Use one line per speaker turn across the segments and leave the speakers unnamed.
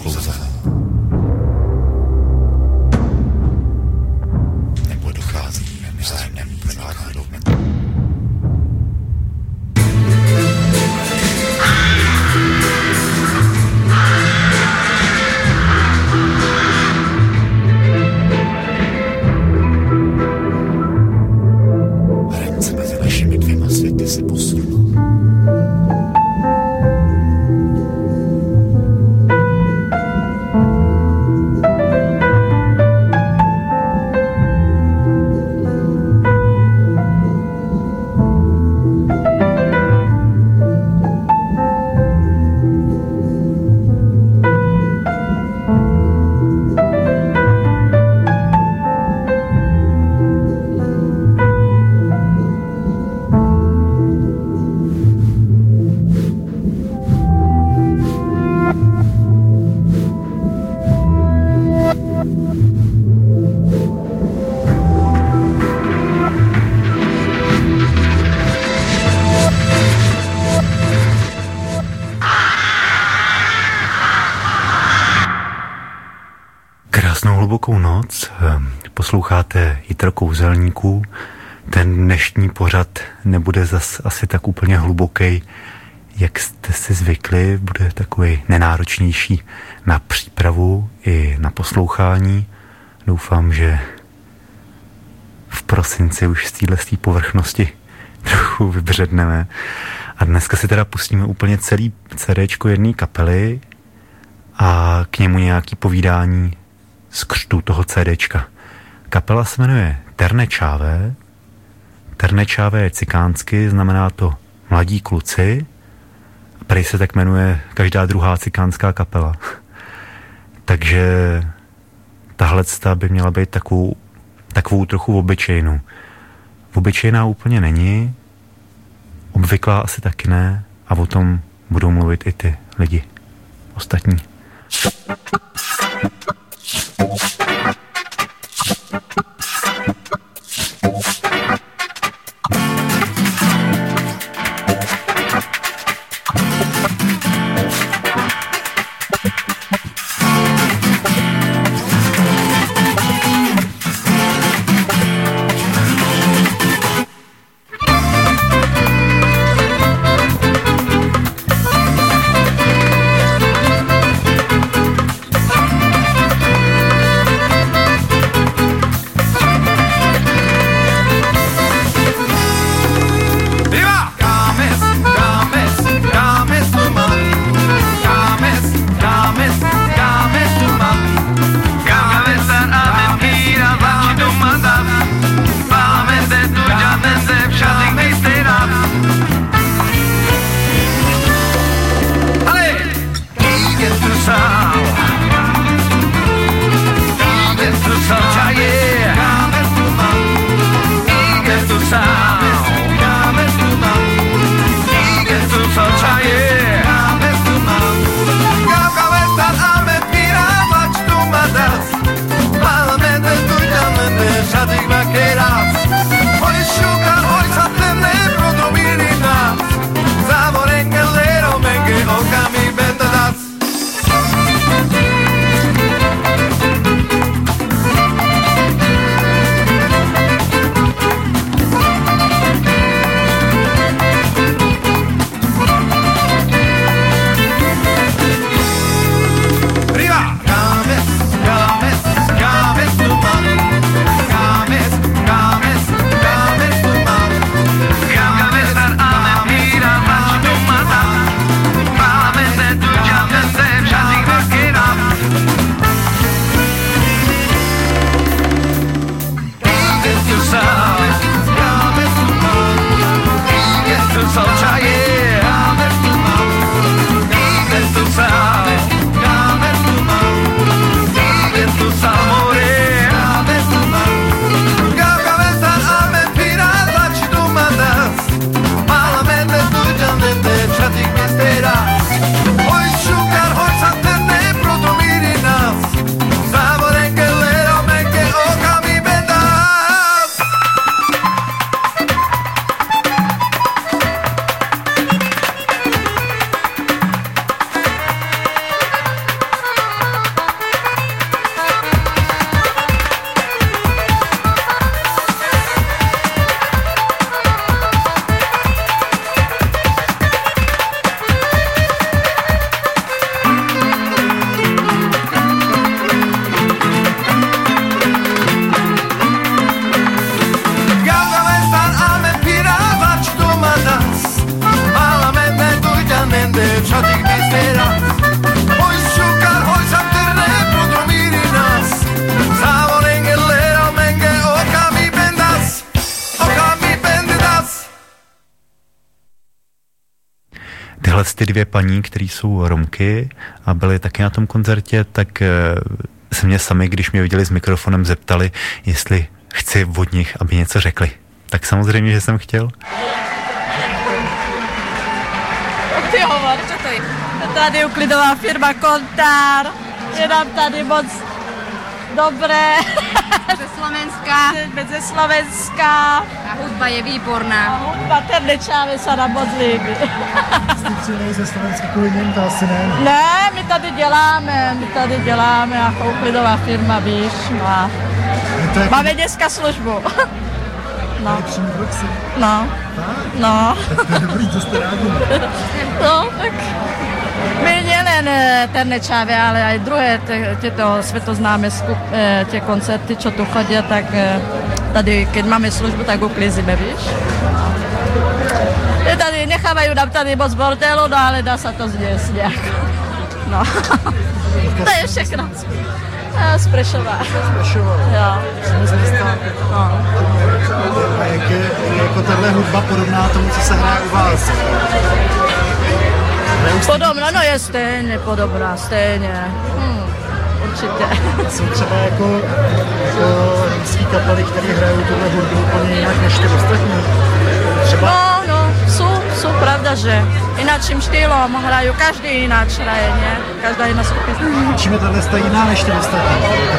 klouze. Nebo dochází vzájemnému základu. Hranice mezi našimi dvěma světy se posunou. Krásnou hlubokou noc, posloucháte Jitro Kouzelníků. Ten dnešní pořad nebude zas asi tak úplně hluboký, jak jste si zvykli, bude takový nenáročnější na přípravu i na poslouchání. Doufám, že v prosinci už z této povrchnosti trochu vybředneme. A dneska si teda pustíme úplně celý CDčko jedné kapely a k němu nějaký povídání z křtu toho CDčka. Kapela se jmenuje Ternečávé. Ternečávé je cikánsky, znamená to mladí kluci. A prej se tak jmenuje každá druhá cikánská kapela. Takže tahlecta by měla být takovou trochu obyčejnou. Obyčejná úplně není, obvyklá asi taky ne, a o tom budou mluvit i ty lidi ostatní. ty 2 paní, které jsou Romky a byly taky na tom koncertě, tak se mě sami, když mě viděli s mikrofonem, zeptali, jestli chci od nich, aby něco řekli. Tak samozřejmě, že jsem chtěl.
Ty hovor, čo to je? Tady uklidová firma Kontár. Je nám tady moc dobré. Ze Slovenska.
A hudba je výborná.
A hudba Ternečáve sa nám moc líbí.
Jste přijeli ze Slovenska kvůli něm, to asi ne?
Ne, my tady děláme jako uklidová firma, víš. No. Máme dneska službu. No. No.
Tak to je dobrý, co jste rádi.
No, tak my nielen Ternečáve, ale aj druhé tieto svetoznáme tie koncerty, čo tu chodia, tak tady, keď máme službu, tak uklízime, víš. Tady nechávajú nám tady moc bordelu, no ale dá sa to zniesť nejak. No. To je všechno. Z Prešova. Jo. No.
A jak je jako tahle hudba podobná tomu, co se hraje u vás?
Podobná, no je stejně podobná, stejně. Určitě.
Jsou třeba jako romský kapely, které hrajou tuhle hudbu úplně jinak než ty ostatní? Třeba...
No, sú pravda, že ináčím štýlom hrajú, každý ináč hraje, nie? Každá jedna skupina.
Čím je tahle jiná než ty ostatní?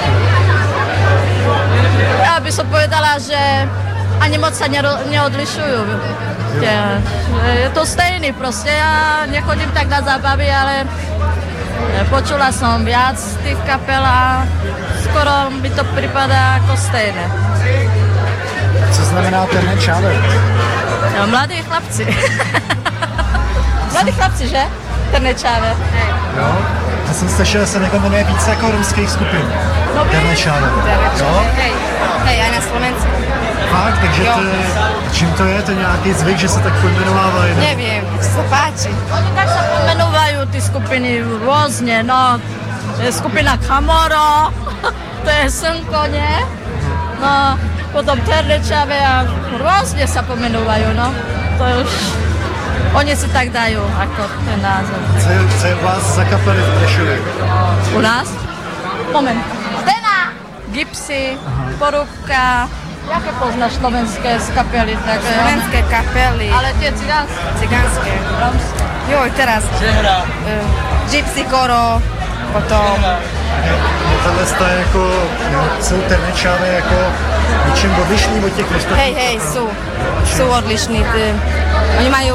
Ja by som povedala, že ani moc sa neodlišujú. Je to stejný proste, ja nechodím tak na zábavy, ale počula som viac tých kapel a skoro mi to pripadá ako stejné.
Co znamená Ternečáve?
No, mladí chlapci. Mladí chlapci, že? Ternečáve.
Jo. Já jsem slyšel, že se někdo jmenuje více jako romských skupin.
No,
Ternečáve. Jo?
Hej, aj na Slovensku.
Fakt? Takže to je, čím to je? To je nějaký zvyk, že se tak pojmenovávají?
Neviem, sa páči.
Oni tak sa pomenovajú tí skupiny rôzne, no. To je skupina Kamoro, to je Slnko, nie? No, potom Ternečáve a rôzne sa pomenovajú, no. To je už... Oni si tak dajú, ako ten názov.
Co je u vás za kapely v Prešově?
U nás? Moment. Zdena! Gipsy, Porúbka. Jaké poznáš slovenské z kapely? Tak,
Slovenské kapely.
ale tie
Cigánske.
romské.
Joj, teraz. Gypsy Koro, potom...
Tahle jako, jsou Ternečáve jako ničím odlišný od těch ostatních?
Hej, sú odlišní. Oni majú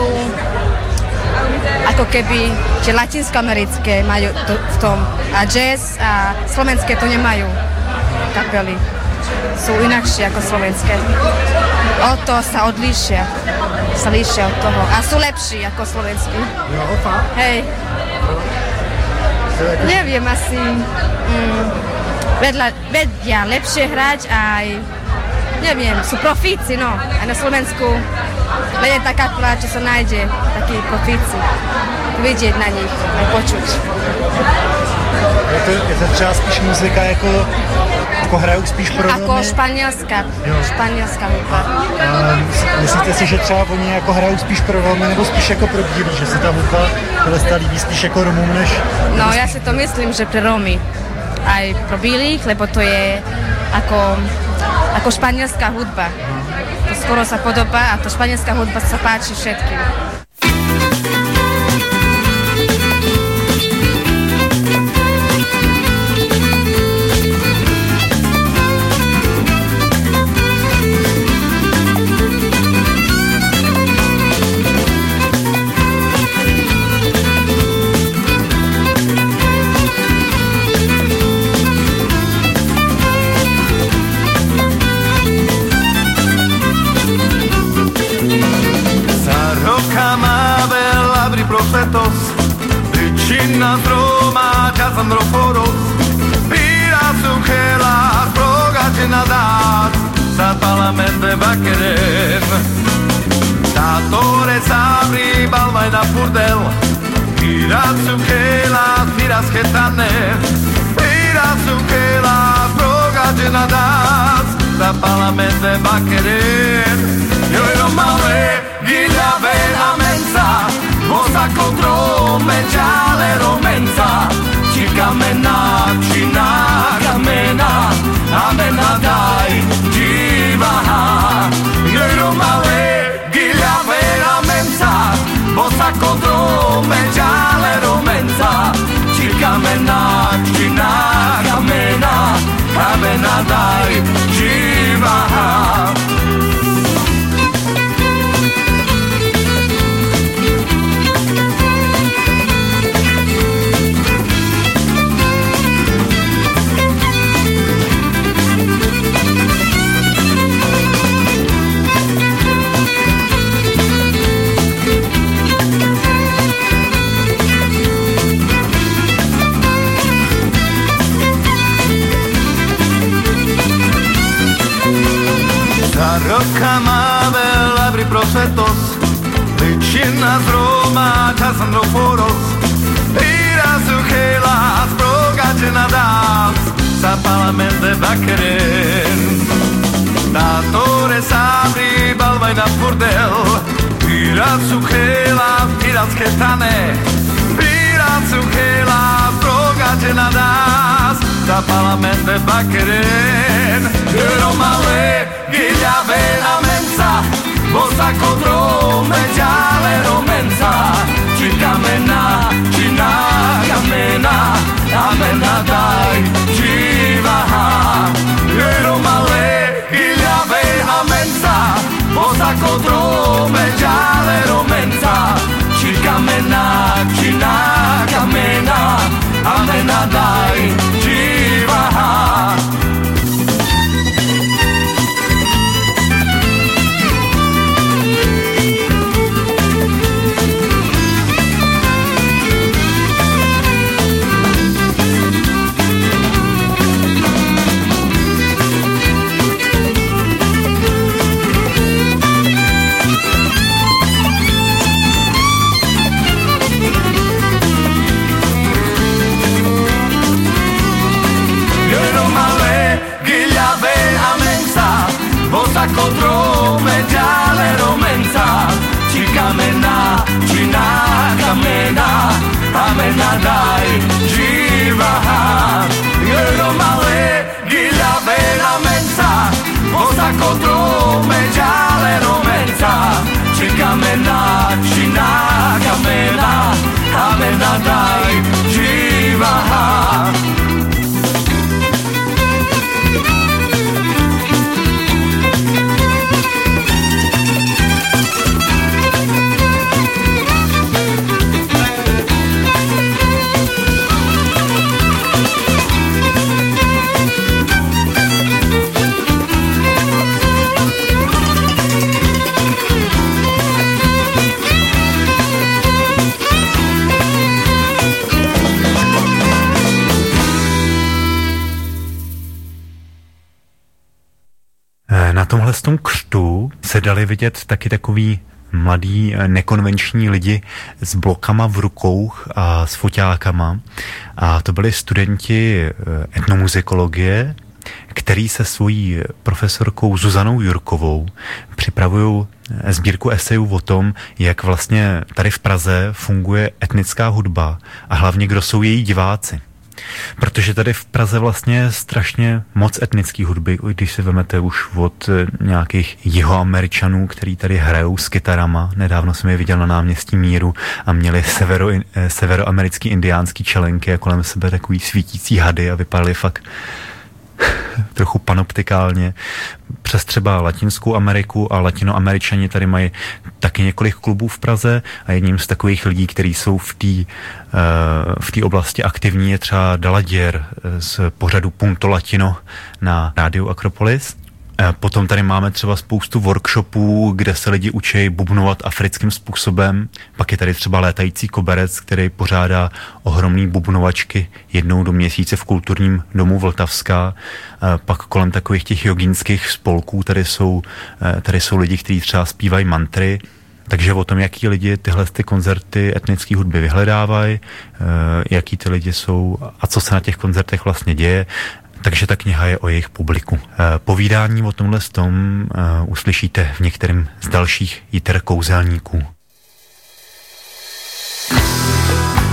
ako keby, že latinskoamerické majú to v tom a jazz a slovenské to nemajú kapely. Sú inakšie ako slovenské. O to sa odlíšia. Sa líšia od toho. A sú lepší ako slovenskí.
Jo, fakt?
Hej. Neviem, asi vedia lepšie hrať aj neviem, sú profíci, no. Aj na Slovensku len je taká kapela, čo sa nájde, takí profíci. Vidieť na nich, aj počuť.
Je to třeba spíš muzika jako hrajou spíš pro Romy?
Ako španělská hudba.
Myslíte si, že třeba oni jako hrajou spíš pro Romy nebo spíš jako pro bílí, že se ta hudba líbí spíš jako Romům než...
No ja si to myslím, že pre Romy. Aj pro bílých, lebo to je ako španielská hudba. To skoro sa podobá a to španielská hudba sa páči všetkým.
Vicina Roma, Casandroforos, mira su que la droga llena da, Zapalamente va a querer. Tatores abri, balma na burdel, mira su que la tiras que taner, mira su que la droga llena da, Zapalamente va a querer. Yo no male, guilla ve la mensa, vos a control. međale romenca, čekamena, čina kamena, amena daj, dživaha, jero male, giljave ramenca, bosa kodro, međale romenca, čekamena, čina kamena, amena daj, dživaha. Rokama vel abri profetos, ličina z Roma, časem roforos, ira suchelas, progađena das, sa parlamente bakeren. Datore sabri, balvaj na burdel, ira suchelas, ira sketane, ira suchelas, progađena das, sa parlamente bakeren. Romale, giljave ramenca, bosa kodro, međale romenca, čikamena, čina kamena, amena daj, dživaha. Romale, giljave ramenca, bosa kodro, međale romenca, čikamena, čina kamena, amena daj, dživaha. Kodro međale romenca, čikamena, čina kamena, amena daj, dživaha. Jero male, giljave ramenca, bosa kodro međale romenca, čikamena, čina kamena, amena daj, dživaha.
Na tomhle tom křtu se dali vidět taky takový mladí nekonvenční lidi s blokama v rukou a s foťákama. A to byli studenti etnomuzikologie, který se svojí profesorkou Zuzanou Jurkovou připravují sbírku esejů o tom, jak vlastně tady v Praze funguje etnická hudba a hlavně kdo jsou její diváci. Protože tady v Praze vlastně je strašně moc etnický hudby, když si vemete už od nějakých Jihoameričanů, který tady hrajou s kytarama. Nedávno jsem je viděl na náměstí Míru a měli severoamerický indiánský čelenky a kolem sebe takový svítící hady a vypadaly fakt trochu panoptikálně. Přes třeba Latinskou Ameriku a Latinoameričani tady mají taky několik klubů v Praze a jedním z takových lidí, kteří jsou v té oblasti aktivní, je třeba Daladier z pořadu Punto Latino na rádiu Akropolis. Potom tady máme třeba spoustu workshopů, kde se lidi učí bubnovat africkým způsobem. Pak je tady třeba Létající koberec, který pořádá ohromný bubnovačky jednou do měsíce v kulturním domu Vltavská. Pak kolem takových těch jogínských spolků tady jsou lidi, kteří třeba zpívají mantry. Takže o tom, jaký lidi tyhle koncerty etnické hudby vyhledávají, jaký ty lidi jsou a co se na těch koncertech vlastně děje. Takže ta kniha je o jejich publiku. Povídání o tomhle tom uslyšíte v některém z dalších Jiter kouzelníků.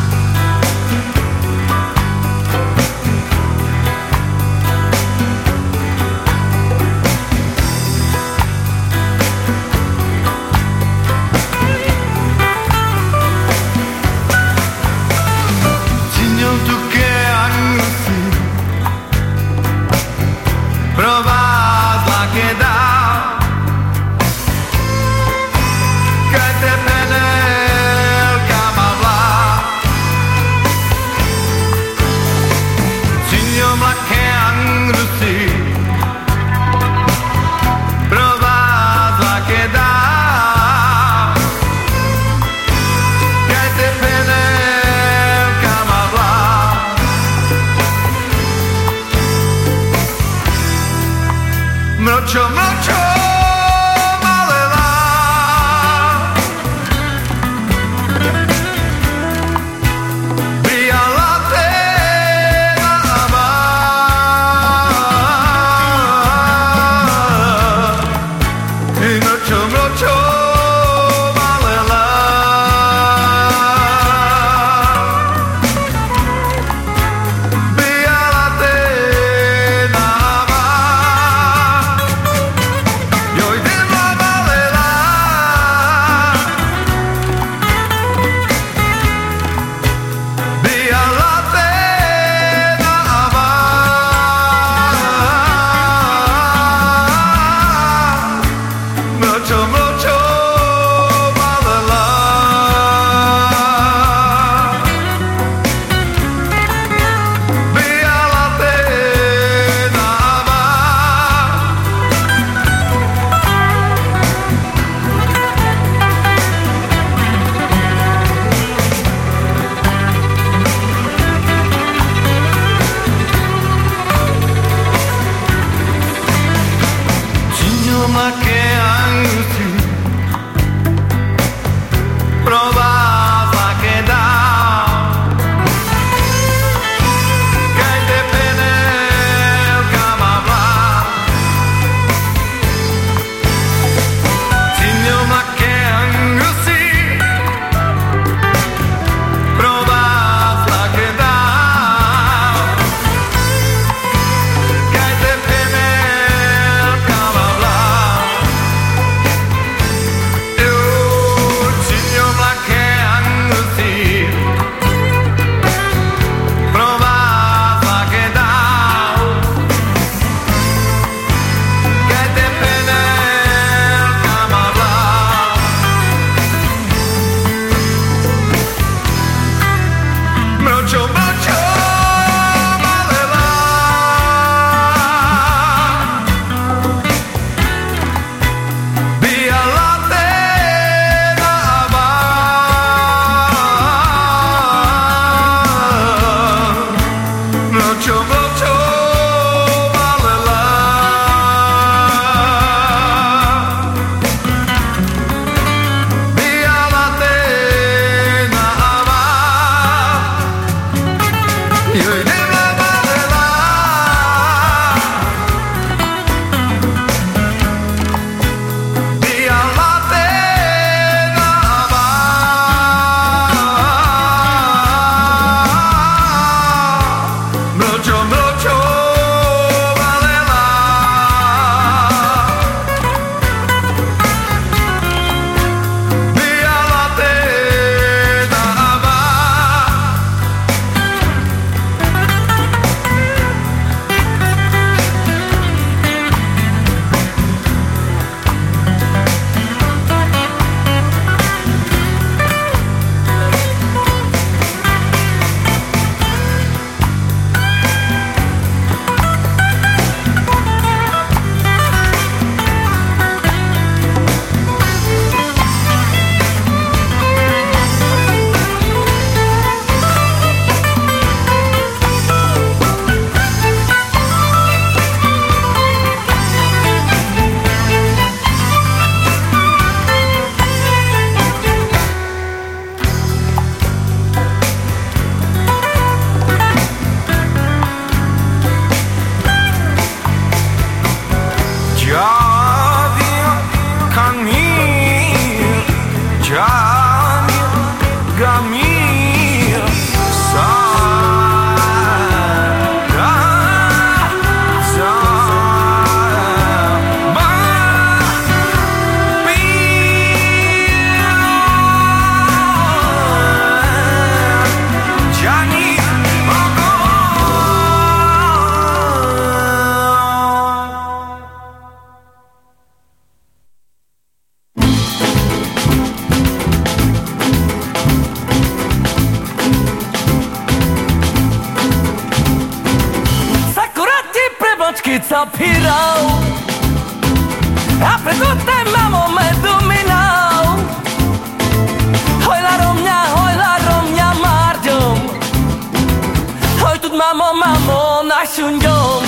zapírou a preto te mamo me dominou. Hojla romňa mardom, hoj tut mamo našundom.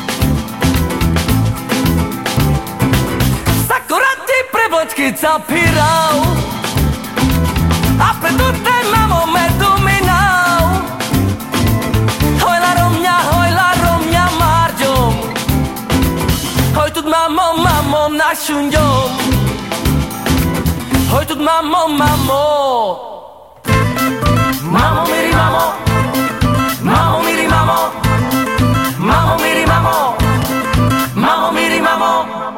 Sakura ti prebočky zapírou a preto te mamo me dominou. Hojla romňa mardom, hoj tut mamo našundom. Hoj tut mamo Mamo miri mamo, mamo miri mamo, mamo miri mamo, mamo miri mamo.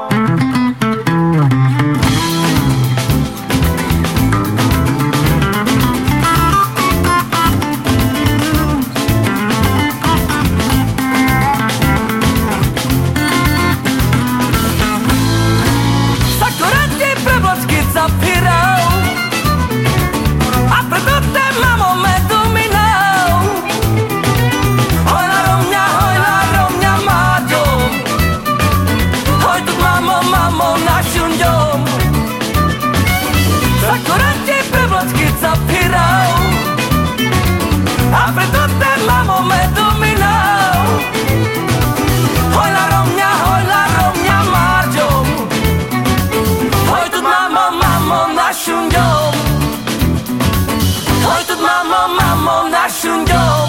A preto te mamo me dominou. Hojla romňa mardom, hoj tut mamo našundom. Hoj tut mamo našundom.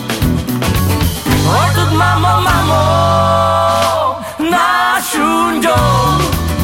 Hoj tut mamo našundom.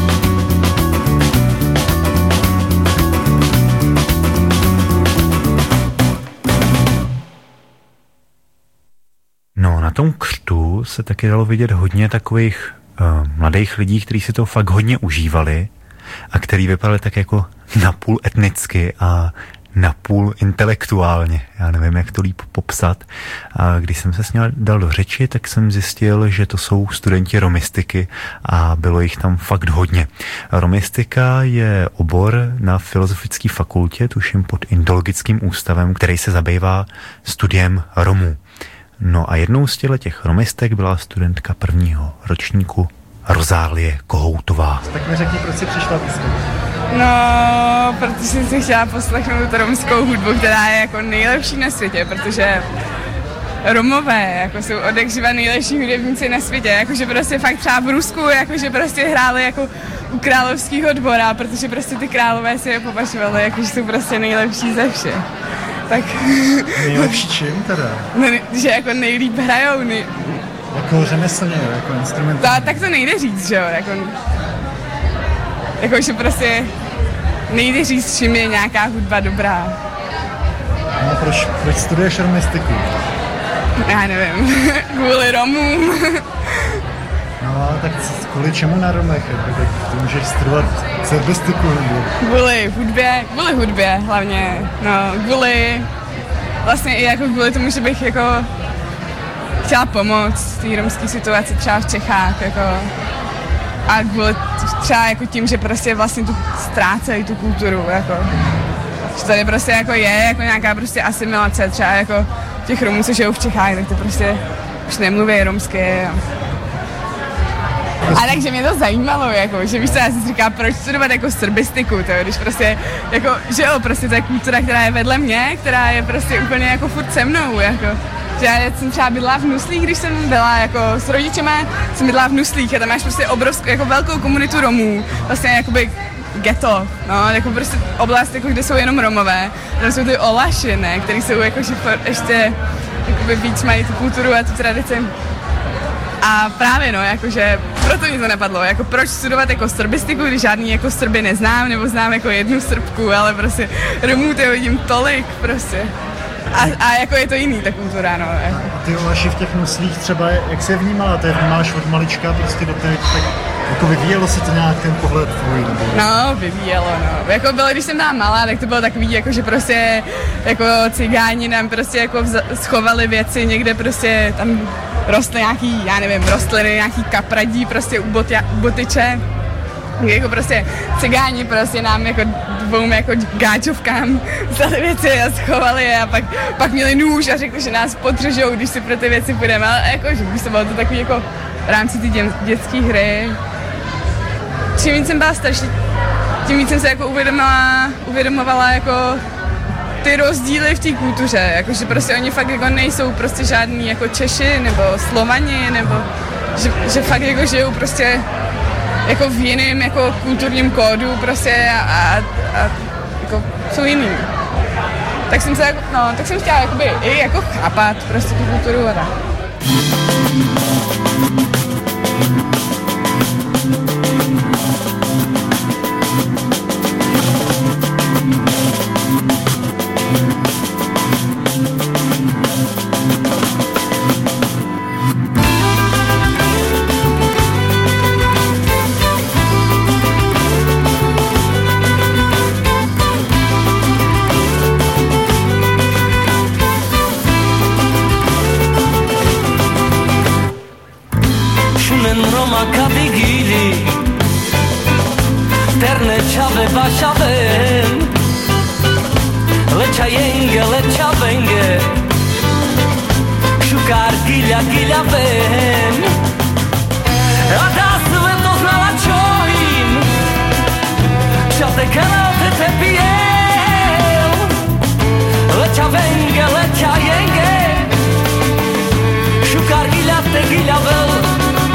No, na tom křtu se taky dalo vidět hodně takových mladých lidí, kteří si to fakt hodně užívali a který vypadali tak jako napůl etnicky a napůl intelektuálně. Já nevím, jak to líp popsat. A když jsem se s ním dal do řeči, tak jsem zjistil, že to jsou studenti romistiky a bylo jich tam fakt hodně. Romistika je obor na Filozofické fakultě, tuším pod Indologickým ústavem, který se zabývá studiem Romů. No a jednou z těch romistek byla studentka prvního ročníku Rozálie Kohoutová.
Tak mi řekni, proč jsi přišla ty?
No, protože jsem si chtěla poslechnout romskou hudbu, která je jako nejlepší na světě, protože Romové jako jsou odjakživa nejlepší hudebníci na světě, jakože prostě fakt třeba v Rusku, jakože prostě hráli jako u královského dvora, protože prostě ty králové si je považovali, jakože jsou prostě nejlepší ze všech. Tak...
Nejlepší čím teda?
No, že jako nejlíp hrajou.
Jako řemeslně, jako instrumentálně.
Tak to nejde říct, že jo, jako že prostě nejde říct, čím je nějaká hudba dobrá.
No proč studuješ romistiku?
Já nevím, kvůli Romům.
No, tak kvůli čemu na Romech? Ty můžeš studovat serbistiku nebo?
Kvůli hudbě hlavně, no, vlastně i jako kvůli tomu, že bych jako chtěla pomoct té romské situaci třeba v Čechách, jako, a kvůli třeba jako tím, že prostě vlastně tu ztrácejí tu kulturu, jako, že tady prostě jako je jako nějaká prostě asimilace, třeba jako těch Romů, co žijou v Čechách, tak to prostě už nemluví romsky. A takže mě to zajímalo, jako, že víš co, já jsem si říkala, proč studovat jako srbistiku, to, když prostě, jako, že jo, prostě to je kultura, která je vedle mě, která je prostě úplně jako furt se mnou, jako. Že já jsem třeba bydla v Nuslích, když jsem byla jako s rodičema, jsem bydla v Nuslích a tam máš prostě obrovskou, jako velkou komunitu Romů, vlastně jakoby ghetto, no, jako prostě oblast, jako, kde jsou jenom Romové, tam jsou ty Olaši, ne, který jsou jako, že ještě jakoby víc mají tu kulturu a tu tradici. A právě no, jakože proto mě to napadlo, jako proč studovat jako srbistiku, když žádný jako Srby neznám, nebo znám jako jednu Srbku, ale prostě Romů to vidím tolik prostě. A jako je to jiný ta kultura, no. Jako.
A ty Olaši v těch Nuslích třeba, jak se vnímala, ty vnímáš od malička prostě do teď, tak jako vyvíjelo se to nějak ten pohled tvůj, nebo?
No, vyvíjelo, no. Jako bylo, když jsem byla malá, tak to bylo takový, jako že prostě jako cigáni nám prostě jako schovali věci někde prostě tam rostly nějaký, já nevím, rostliny, nějaký kapradí prostě u botyče. Jako prostě cigáni prostě nám jako dvou jako gáčovkám vzali věci a schovali je a pak měli nůž a řekli, že nás podržou, když si pro ty věci půjdeme, ale jakože už to bylo to takový jako v rámci ty dětské hry. Čím víc jsem byla starší, tím víc jsem se jako uvědomovala jako ty rozdíly v té kultuře, jakože prostě oni fakt jako nejsou prostě žádný jako Češi nebo Slovani, nebo že fakt jako žijou prostě jako v jiném jako kulturním kódu prostě a jako jsou jiný. Tak jsem se jako, tak jsem chtěla jakoby i jako chápat prostě tu kulturu a tak.
Capigili Terne ciave vasciavem Lecciaienghe, lecciavenghe Šukar gilja, gilja ven A da sveto znala čojim Šate kanal te pijel Lecciavenghe, lecciaienghe Šukar gilja te gilja ven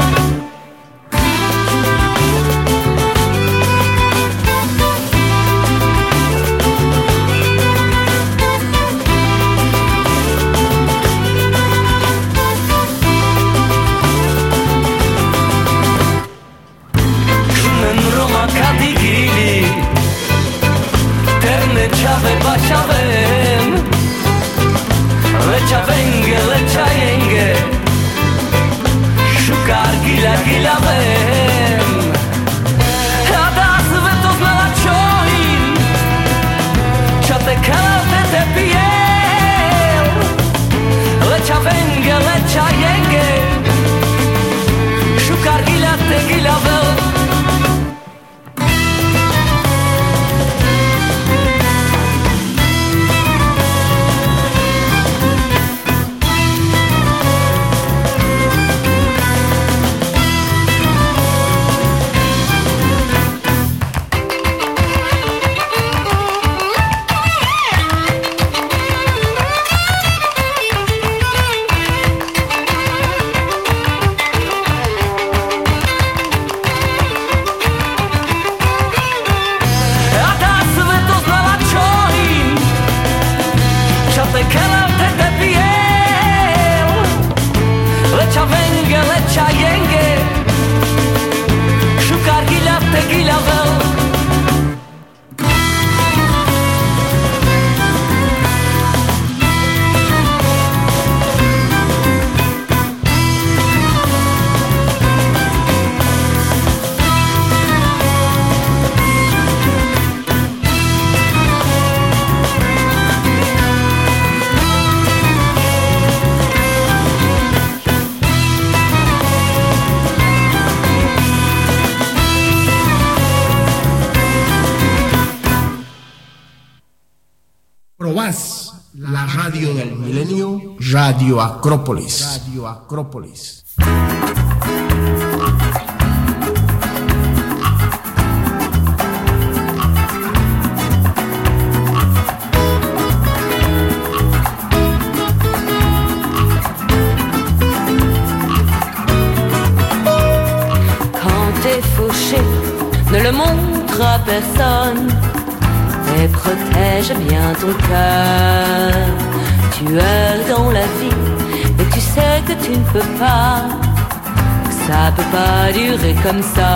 Lecciavenghe, lecciaienghe Šukar gilja, gilja ven A da sveto znala čojim Čate kanal te pijel Lecciavenghe, lecciaienghe Šukar gilja, te gilja ven
La radio del milenio, Radio Acrópolis. Radio Acrópolis.
Quand t'es fauché, ne le montre à personne. Et protège bien ton cœur. Tu erres dans la vie et tu sais que tu ne peux pas. Ça peut pas durer comme ça.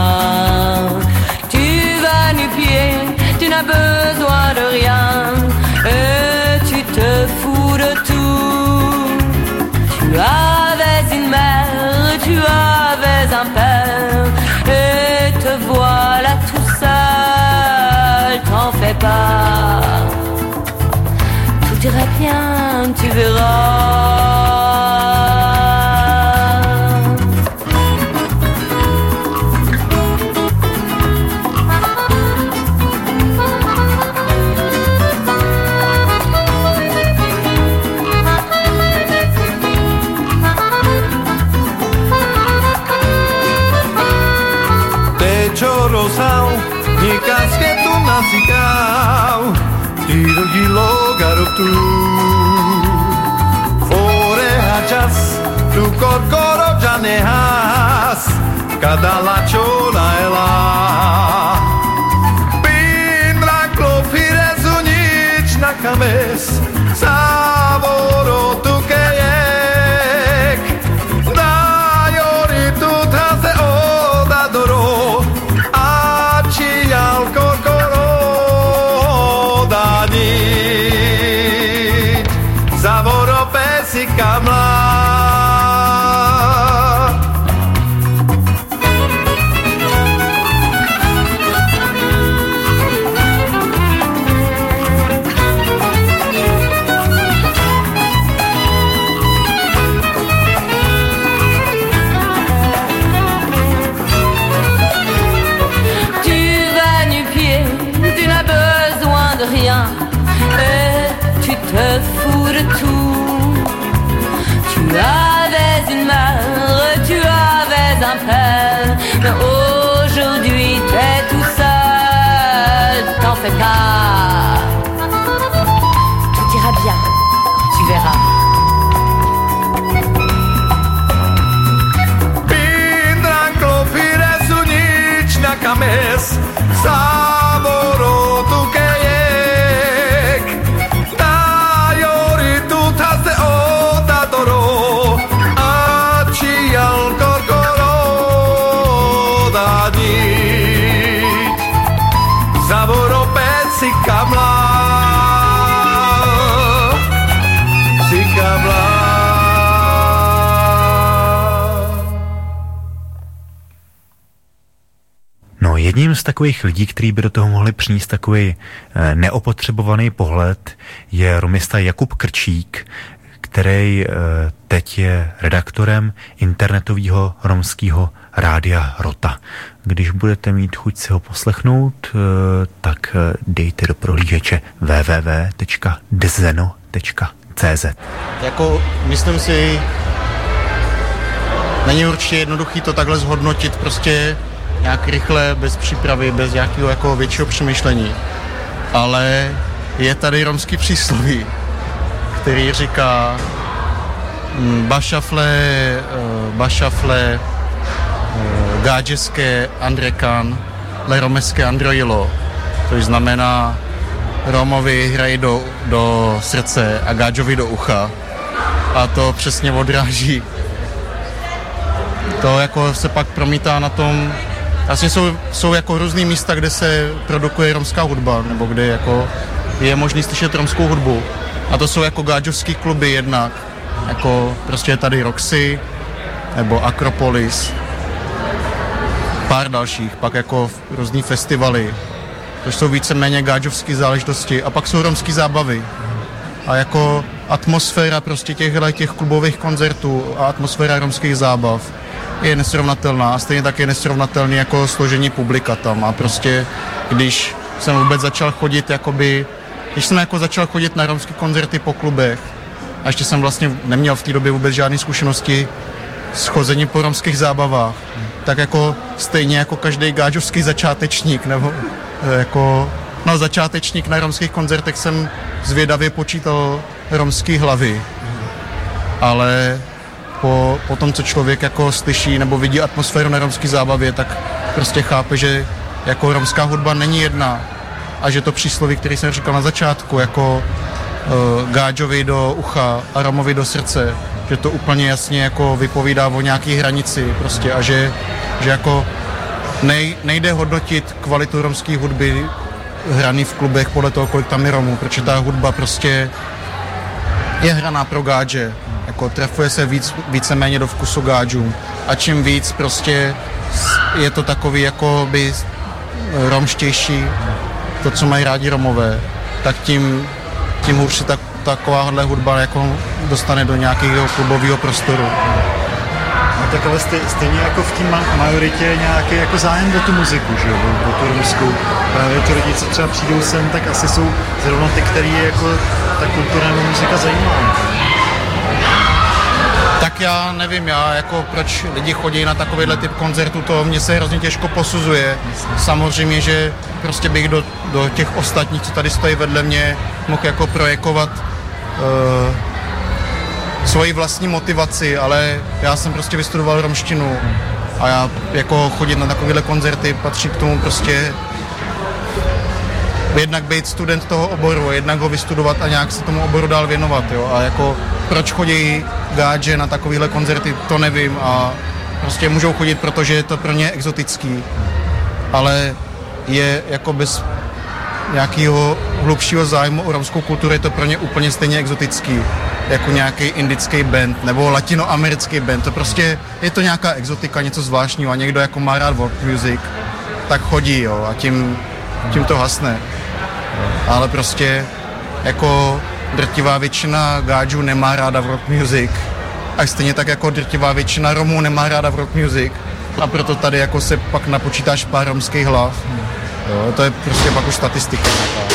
Tu vas nu-pied, tu n'as besoin de rien et tu te fous de tout. Tu avais une mère, tu avais un père et te voilà tout seul. T'en fais pas, tout ira bien, tu verras.
musicau tiro gilo garotu fore hajas tu corcoro janehas cada la chola ela pindra clofire zunic na cabeça savoro tu kejek dajori tu tase odadoro a čijal korkoro dani zavoro pesika mlá
te fous de tout. Tu avais une mère, tu avais un père, mais aujourd'hui t'es tout seul. T'en fais pas, tout ira bien, tu verras.
Pindranco pire su nič na cabeça, saboro tu kejek. Dajori tu taste odadoro, a čijal korkoro danič. Saboro pesika mlá, sika mlá.
No, jedním z takových lidí, kteří by do toho mohli přinést takový neopotřebovaný pohled, je romista Jakub Krčík, který teď je redaktorem internetového romského rádia Rota. Když budete mít chuť si ho poslechnout, tak dejte do prohlížeče www.dzeno.cz.
Jako, myslím si, není určitě jednoduchý to takhle zhodnotit prostě nějak rychle, bez přípravy, bez nějakého jako většího přemýšlení. Ale je tady romský přísloví, který říká bašafle gáđeské andrekan le romeské androjilo, což znamená Romovi hrají do srdce a gáďovi do ucha. A to přesně odráží. To jako se pak promítá na tom. Vlastně jsou jako různý místa, kde se produkuje romská hudba, nebo kde jako je možný slyšet romskou hudbu. A to jsou jako gáďovský kluby jednak, jako prostě je tady Roxy, nebo Akropolis, pár dalších, pak jako různý festivaly, to jsou víceméně gáďovské záležitosti. A pak jsou romský zábavy. A jako atmosféra prostě těch klubových koncertů a atmosféra romských zábav je nesrovnatelná a stejně tak je nesrovnatelný jako složení publika tam. A prostě, když jsem vůbec začal chodit začal chodit na romské koncerty po klubech a ještě jsem vlastně neměl v té době vůbec žádné zkušenosti s chozením po romských zábavách, tak jako stejně jako každý gáďovský začátečník nebo začátečník na romských koncertech jsem zvědavě počítal romský hlavy, ale po tom, co člověk jako slyší nebo vidí atmosféru na romské zábavě, tak prostě chápe, že jako romská hudba není jedna a že to přísloví, který jsem říkal na začátku, jako gáďovi do ucha a Romovi do srdce, že to úplně jasně jako vypovídá o nějaký hranici prostě a že jako nejde hodnotit kvalitu romské hudby hraný v klubech podle toho, kolik tam je Romů, protože ta hudba prostě je hraná pro gáže, jako trefuje se víceméně do vkusu gáďů a čím víc prostě je to takový jako by romštější, to, co mají rádi Romové, tak tím hůř si takováhle hudba jako dostane do nějakého klubového prostoru.
No tak ale stejně jako v té majoritě nějaký jako zájem o tu muziku, že jo, o tu romskou. Právě ty lidi, co třeba přijdou sem, tak asi jsou zrovna ty, který jako ta kultura nebo muzika zajímá.
já nevím, jako proč lidi chodí na takovýhle typ koncertů, to mě se hrozně těžko posuzuje. Samozřejmě, že prostě bych do těch ostatních, co tady stojí vedle mě, mohl jako projekovat svoji vlastní motivaci, ale já jsem prostě vystudoval romštinu a já jako chodit na takovéhle koncerty patří k tomu prostě jednak být student toho oboru, jednak ho vystudovat a nějak se tomu oboru dál věnovat, jo. A jako proč chodí gádže na takovéhle koncerty, to nevím a prostě můžou chodit, protože je to pro ně exotický, ale je jako bez nějakého hlubšího zájmu o romskou kulturu je to pro ně úplně stejně exotický, jako nějaký indický band nebo latinoamerický band, to prostě je to nějaká exotika, něco zvláštního a někdo jako má rád world music, tak chodí, jo, a tím to hasne. Ale prostě jako drtivá většina gádžů nemá ráda rock music. A stejně tak jako drtivá většina Romů nemá ráda rock music. A proto tady jako se pak napočítáš pár romských hlav. Jo, to je prostě pak už statistika.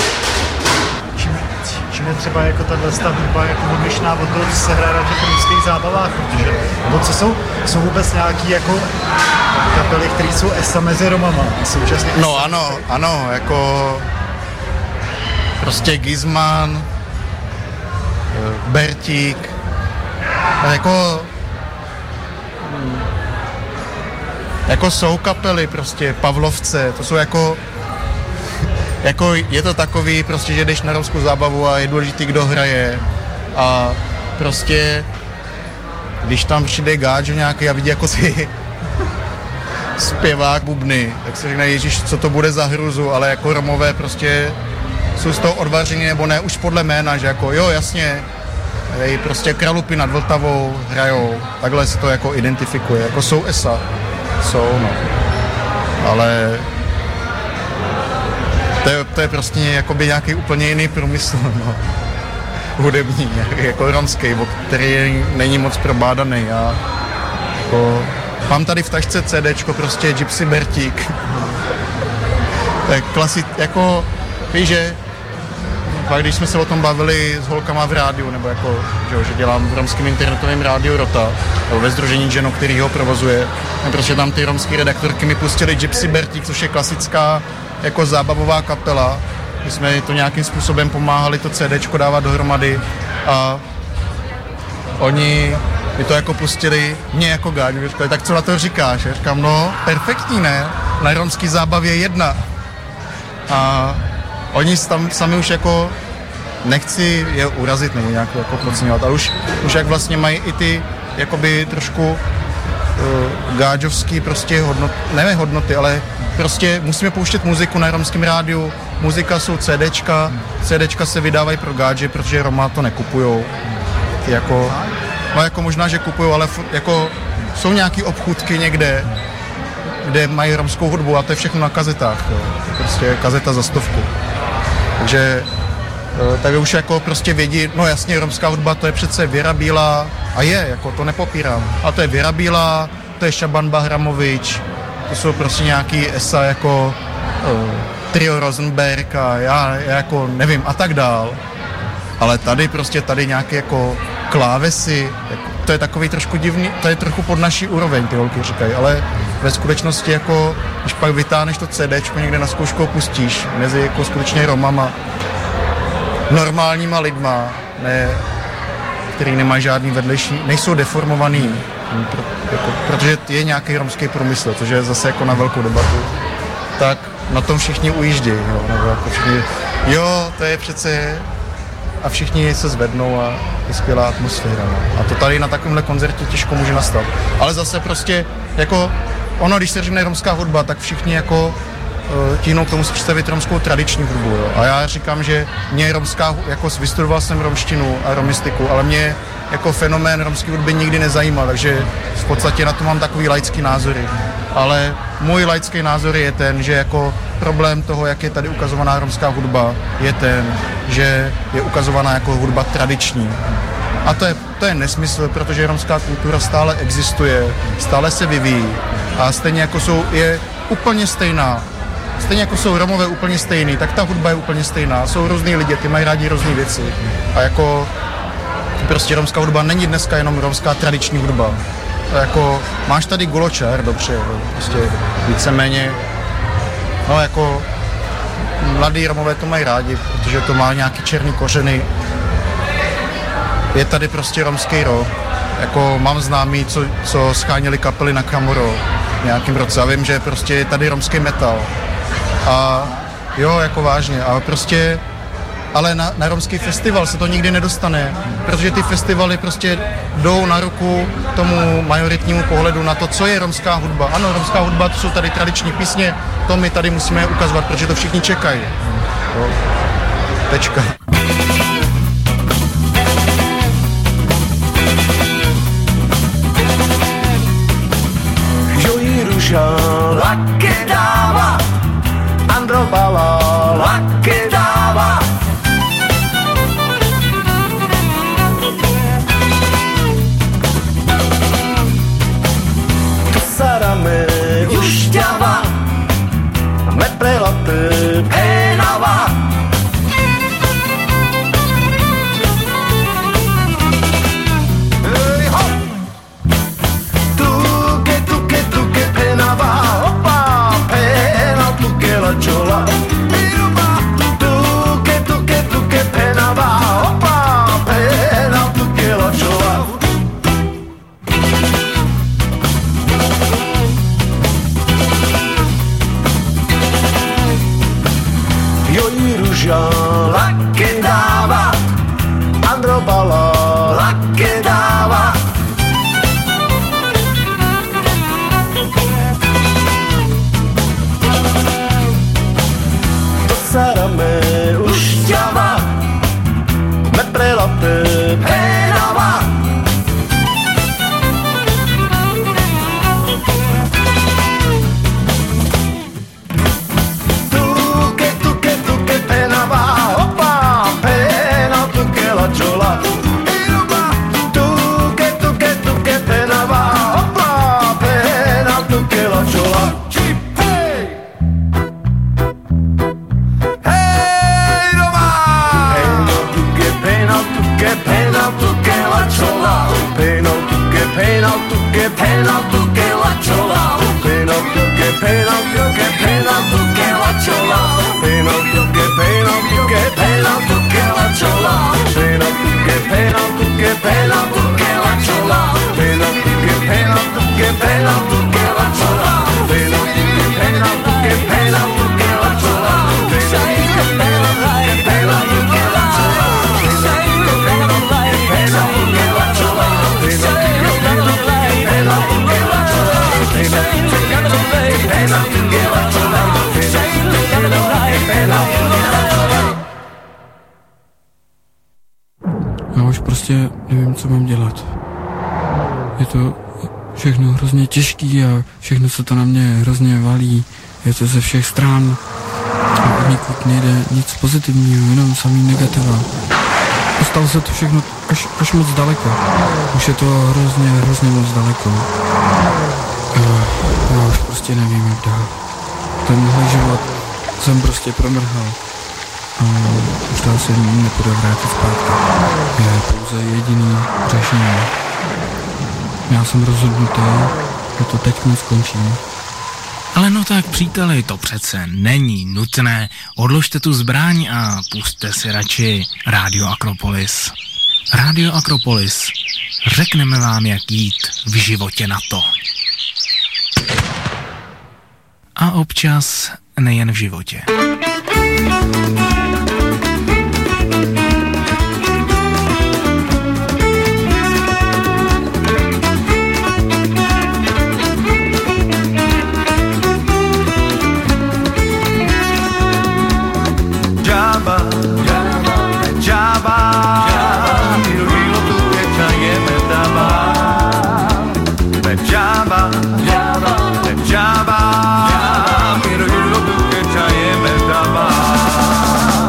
Čím je třeba jako tato hudba jako odlišná od toho, co se hraje na těch romských zábavách, protože nebo co jsou vůbec nějaký jako kapely, které jsou esa mezi Romama a současně...
No ano, jako prostě Gizman, Bertík, jako jsou kapely prostě, Pavlovce, to jsou jako je to takový prostě, že jdeš na romskou zábavu a je důležitý, kdo hraje a prostě když tam přijde gáčo nějaký a vidí jako si zpěvák bubny, tak si řekne, ježiš, co to bude za hruzu, ale jako Romové prostě jsou z toho odvaření, nebo ne, už podle jména, že jako jo, jasně, prostě Kralupy nad Vltavou hrajou, takhle se to jako identifikuje, jako jsou esa, no, ale to je prostě jakoby nějaký úplně jiný průmysl, no, hudební, jako romský, který není moc probádaný a jako mám tady v tašce CDčko, prostě Gypsy Bertík. Tak jako, víš, že pak když jsme se o tom bavili s holkama v rádiu, nebo jako, že dělám v romském internetovém rádiu Rota, nebo ve sdružení Geno, který ho provozuje, protože tam ty romské redaktorky mi pustili Gypsy Bertík, což je klasická jako zábavová kapela. My jsme to nějakým způsobem pomáhali to CDčko dávat dohromady a oni mi to jako pustili mě jako gáďu, říkali, tak co na to říkáš? Já říkám, no, perfektní, ne? Na romský zábavě 1. A oni tam sami už jako, nechci je urazit nebo nějak jako podceňovat, ale už jak vlastně mají i ty jakoby trošku gáďovský prostě hodnoty, ale prostě musíme pouštět muziku na romském rádiu, muzika jsou CDčka se vydávají pro gáže, protože Roma to nekupujou. Jako, no jako možná, že kupujou, ale jako jsou nějaký obchůdky někde, kde mají romskou hudbu a to je všechno na kazetách, jo. Prostě kazeta za 100. Takže tak už jako prostě vědí, no jasně, romská hudba to je přece Věra Bílá a jako to nepopírám. A to je Věra Bílá, to je Šaban Bahramovič, to jsou prostě nějaký esa jako Trio Rosenberg a já jako nevím a tak dál. Ale tady nějaké jako klávesy, jako, to je takový trošku divný, to je trochu pod naší úroveň, ty holky říkají, ale ve skutečnosti jako, když pak vytáhneš to CDčko někde na zkoušku pustíš mezi jako skutečně Romama, normálníma lidma, ne, který nemají žádný vedlejší, nejsou deformovaný, protože je nějaký romský průmysl, což je zase jako na velkou debatu, tak na tom všichni ujíždějí, jo, nebo jako všichni, jo, to je přece, a všichni se zvednou a je skvělá atmosféra. No. A to tady na takovémhle koncertě těžko může nastat. Ale zase prostě, jako ono, když se řekne romská hudba, tak všichni jako tíhnou k tomu si představit romskou tradiční hudbu. Jo. A já říkám, že mě romská, jako vystudoval jsem romštinu a romistiku, ale mě jako fenomén romské hudby nikdy nezajímal, takže v podstatě na to mám takový laický názory. Ale můj laický názor je ten, že jako problém toho, jak je tady ukazovaná romská hudba, je ten, že je ukazovaná jako hudba tradiční. A to je nesmysl, protože romská kultura stále existuje, stále se vyvíjí a stejně jako je úplně stejná. Stejně jako jsou Romové úplně stejný, tak ta hudba je úplně stejná. Jsou různý lidi, ty mají rádi různý věci. A jako prostě romská hudba není dneska jenom romská tradiční hudba. Jako, máš tady guločár, dobře, prostě víceméně, no jako mladí Romové to mají rádi, protože to má nějaký černý kořeny. Je tady prostě romský rock. Jako mám známý, co scháněli kapely na Kamoro v nějakém roce a vím, že prostě je tady romský metal. A jo, jako vážně, ale prostě, ale na romský festival se to nikdy nedostane, protože ty festivaly prostě jdou na ruku tomu majoritnímu pohledu na to, co je romská hudba. Ano, romská hudba, to jsou tady tradiční písně, to my tady musíme ukazovat, protože to všichni čekají. Jo. Tečka.
Lakedava, Androbala, Lakedava. Tu sarame, Jušťava, me prelate, Penava. Chola, tuke, penava, opa, pena, tuke la chola. Joj ruža, lakedava, Androbala, lakedava. Sarame, Ušťava, me prelate, Penava. Tuke, penava, opa, pena, tuke la chola. Tuke, penava, opa, pena, tuke la chola.
Já už prostě nevím, co mám dělat. Je to všechno hrozně těžký a všechno se to na mě hrozně valí. Je to ze všech stran. A nikud nejde nic pozitivního, jenom samý negativa. Dostalo se to všechno až moc daleko. Už je to hrozně moc daleko. Já už prostě nevím, jak dál. Tenhle život jsem prostě promrhal. A už to asi nepůjde vrátit zpátky. Je pouze jediný řešení. Já jsem rozhodnutý, že to teď skončím.
Ale no tak, příteli, to přece není nutné. Odložte tu zbraň a pusťte si radši Rádio Akropolis. Rádio Akropolis. Řekneme vám, jak jít v životě na to. A občas nejen v životě.
Java,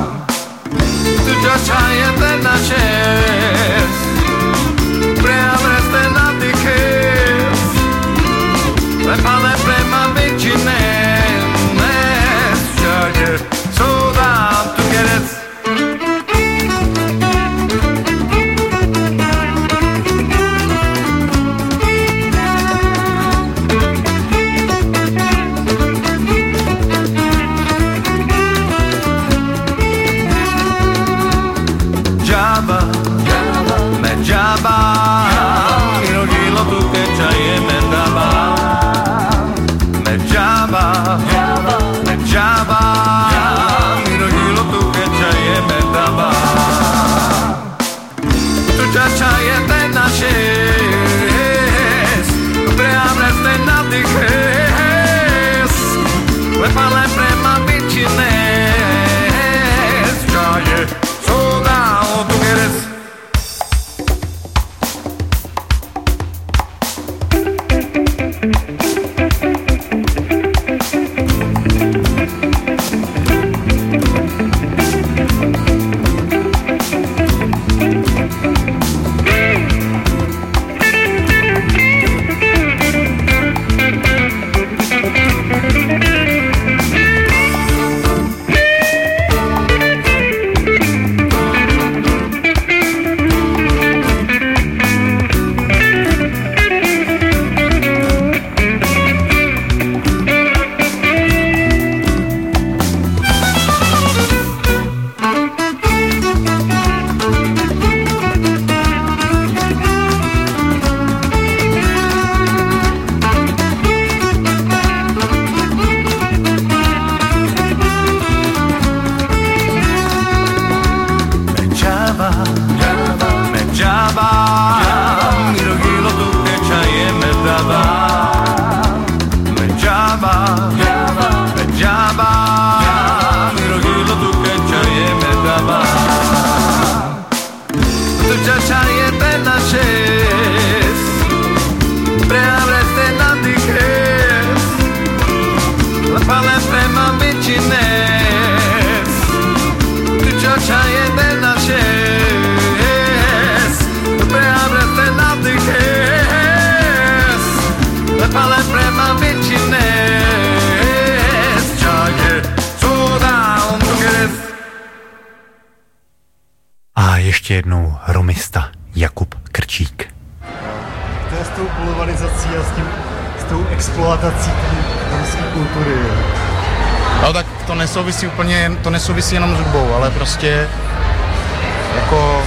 ještě jednou romista Jakub Krčík.
To je s tou polivarizací a s tou exploatací romské kultury.
No tak to nesouvisí jenom s hudbou, ale prostě jako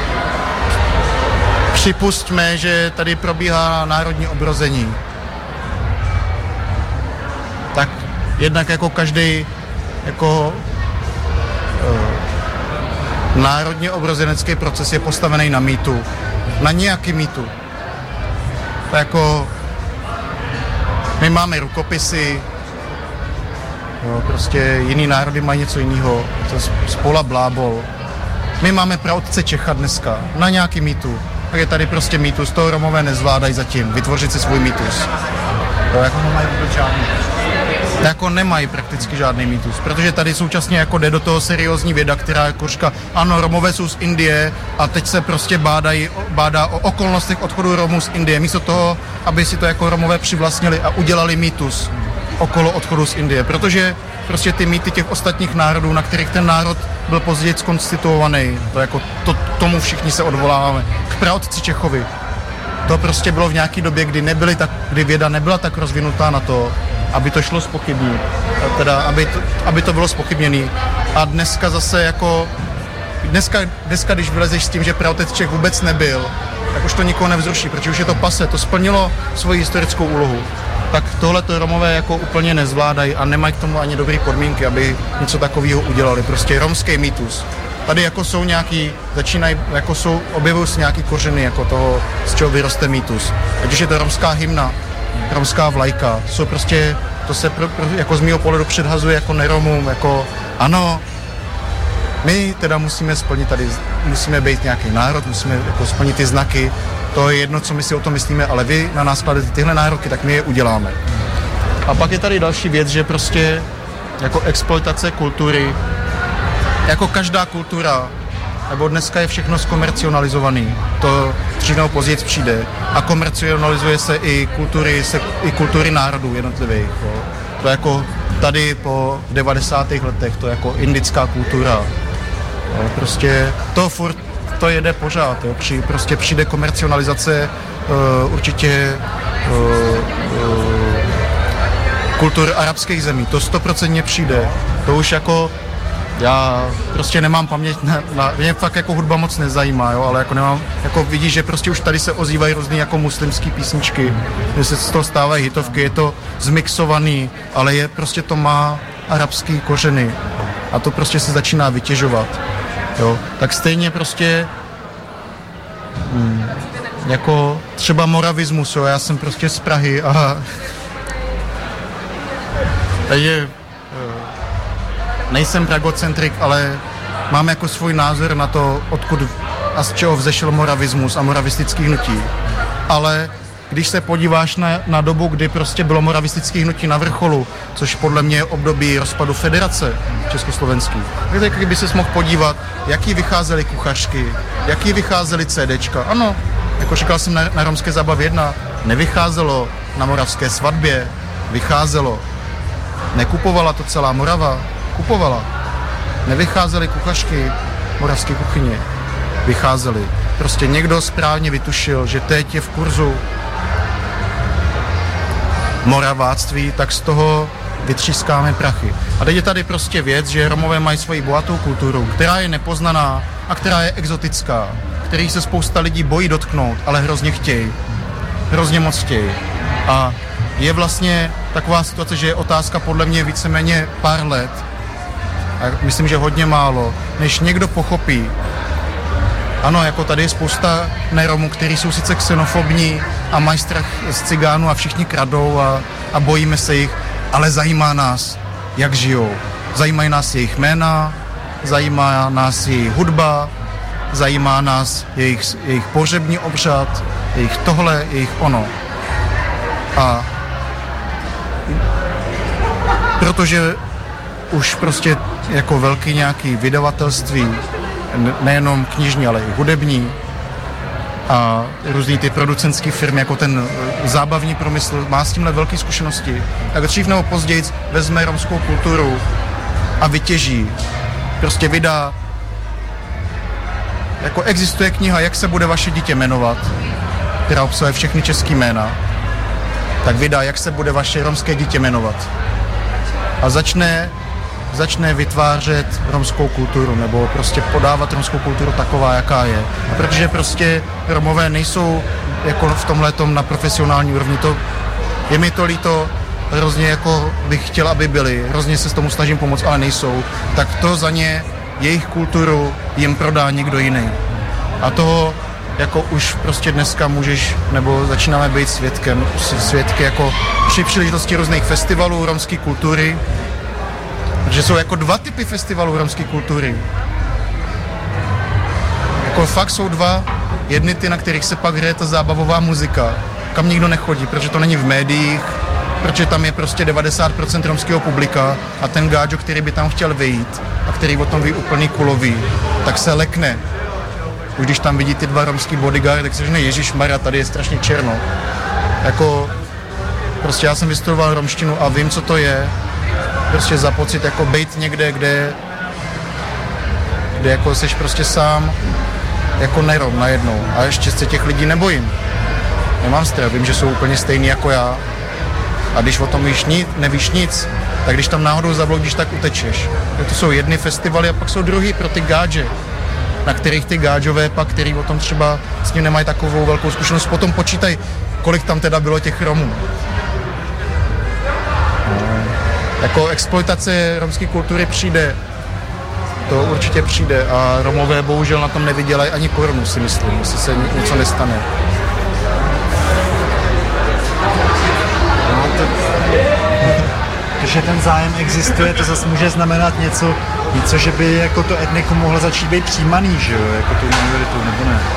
připustme, že tady probíhá národní obrození. Tak jednak jako každý jako národně obrozenecký proces je postavený na mýtu. Na nějaký mýtu. To jako my máme rukopisy, jo, prostě jiný národy mají něco jiného. To je spola blábol. My máme praotce Čecha dneska na nějaký mýtu. Tak je tady prostě mýtus, toho Romové nezvládají zatím vytvořit si svůj mýtus. To jako nemají vůbec žádný. Jako nemají prakticky žádný mýtus, protože tady současně jako jde do toho seriózní věda, která jako říká, ano, Romové jsou z Indie a teď se prostě bádá o okolnostech odchodu Romů z Indie, místo toho, aby si to jako Romové přivlastnili a udělali mýtus okolo odchodu z Indie, protože prostě ty mýty těch ostatních národů, na kterých ten národ byl později zkonstituovaný, to jako tomu všichni se odvoláváme, k praotci Čechovi. To prostě bylo v nějaké době, kdy věda nebyla tak rozvinutá na to, aby to šlo zpochybnit, teda aby to bylo zpochybněný. A dneska zase jako, dneska když vylezeš s tím, že praotec Čech vůbec nebyl, tak už to nikoho nevzruší, protože už je to pase, to splnilo svoji historickou úlohu. Tak tohle to Romové jako úplně nezvládají a nemají k tomu ani dobré podmínky, aby něco takového udělali. Prostě romský mýtus. Tady jako jsou nějaký, objevují se nějaký kořeny jako toho, z čeho vyroste mýtus. Ať už je to romská hymna, romská vlajka, jsou prostě, to se jako z mýho pohledu předhazuje jako neromům, jako ano, my teda musíme splnit tady, musíme být nějaký národ, musíme jako splnit ty znaky, to je jedno, co my si o tom myslíme, ale vy na nás kladete tyhle nároky, tak my je uděláme. A pak je tady další věc, že prostě jako exploitace kultury, jako každá kultura, nebo dneska je všechno zkomercionalizovaný, to dřív nebo později přijde a komercionalizuje se i kultury národů jednotlivých. Jo. To jako tady po 90. letech, to jako indická kultura. Jo. Prostě to furt to jede pořád, jo. Prostě přijde komercionalizace určitě kultur arabských zemí, to 100% přijde, to už jako já prostě nemám paměť mě fakt jako hudba moc nezajímá, jo, ale jako nemám, jako vidíš, že prostě už tady se ozývají různý jako muslimský písničky, že se z toho stávají hitovky, je to zmixovaný, ale je prostě to má arabský kořeny a to prostě se začíná vytěžovat, jo, tak stejně prostě jako třeba moravismus, jo, já jsem prostě z Prahy a takže nejsem pragocentrik, ale mám jako svůj názor na to, odkud a z čeho vzešel moravismus a moravistický hnutí. Ale když se podíváš na dobu, kdy prostě bylo moravistické hnutí na vrcholu, což podle mě je období rozpadu federace československý, tak kdyby ses mohl podívat, jaký vycházely kuchařky, jaký vycházely CDčka. Ano, jako říkal jsem na Romské zábavě 1, nevycházelo na moravské svatbě, vycházelo. Nekupovala to celá Morava, kupovala. Nevycházely kuchařky moravské kuchyně. Vycházely. Prostě někdo správně vytušil, že teď je v kurzu moraváctví, tak z toho vytřískáme prachy. A teď je tady prostě věc, že Romové mají svoji bohatou kulturu, která je nepoznaná a která je exotická, který se spousta lidí bojí dotknout, ale hrozně chtějí. Hrozně moc chtějí. A je vlastně taková situace, že je otázka podle mě víceméně pár let, a myslím, že hodně málo, než někdo pochopí. Ano, jako tady je spousta neromů, kteří jsou sice xenofobní a mají strach z cigánů a všichni kradou a bojíme se jich, ale zajímá nás, jak žijou. Zajímají nás jejich jména, zajímá nás jejich hudba, zajímá nás jejich pohřební obřad, jejich tohle, jejich ono. A protože už prostě jako velký nějaký vydavatelství, nejenom knižní, ale i hudební a různý ty producentský firmy, jako ten zábavní průmysl, má s tímhle velké zkušenosti. Tak dřív nebo později vezme romskou kulturu a vytěží. Prostě vydá jako existuje kniha, jak se bude vaše dítě jmenovat, která obsahuje všechny český jména, tak vydá, jak se bude vaše romské dítě jmenovat. A začne vytvářet romskou kulturu, nebo prostě podávat romskou kulturu taková, jaká je. A protože prostě Romové nejsou jako v tomhletom na profesionální úrovni, je mi to líto, hrozně jako bych chtěl, aby byli, hrozně se s tomu snažím pomoct, ale nejsou, tak to za ně, jejich kulturu jim prodá někdo jiný. A toho jako už prostě dneska můžeš, nebo začínáme být svědky jako při příležitosti různých festivalů romské kultury, protože jsou jako 2 typy festivalů romské kultury. Jako fakt jsou 2, jedny ty, na kterých se pak hraje ta zábavová muzika, kam nikdo nechodí, protože to není v médiích, protože tam je prostě 90% romského publika a ten gáďo, který by tam chtěl vyjít a který o tom ví úplný kulový, tak se lekne. Už když tam vidí ty 2 romský bodyguardy, tak se řekne, ježišmarja, tady je strašně černo. Jako, prostě já jsem vystudoval romštinu a vím, co to je. Prostě za pocit jako bejt někde, kde jako seš prostě sám jako nerom najednou. A ještě se těch lidí nebojím. Nemám strach, vím, že jsou úplně stejný jako já. A když o tom nevíš nic, tak když tam náhodou zabloudíš, tak utečeš. To jsou jedny festivaly a pak jsou druhý pro ty gádže, na kterých ty gáďové pak, který o tom třeba s ním nemají takovou velkou zkušenost, potom počítají, kolik tam teda bylo těch Romů. Jako exploitace romské kultury přijde, to určitě přijde a Romové bohužel na tom nevydělají ani korunu, si myslím, jestli se něco nestane.
Protože ten zájem existuje, to zase může znamenat něco, že by jako to etnikum mohlo začít být přijímaný, že jo, jako tu majoritu, nebo ne?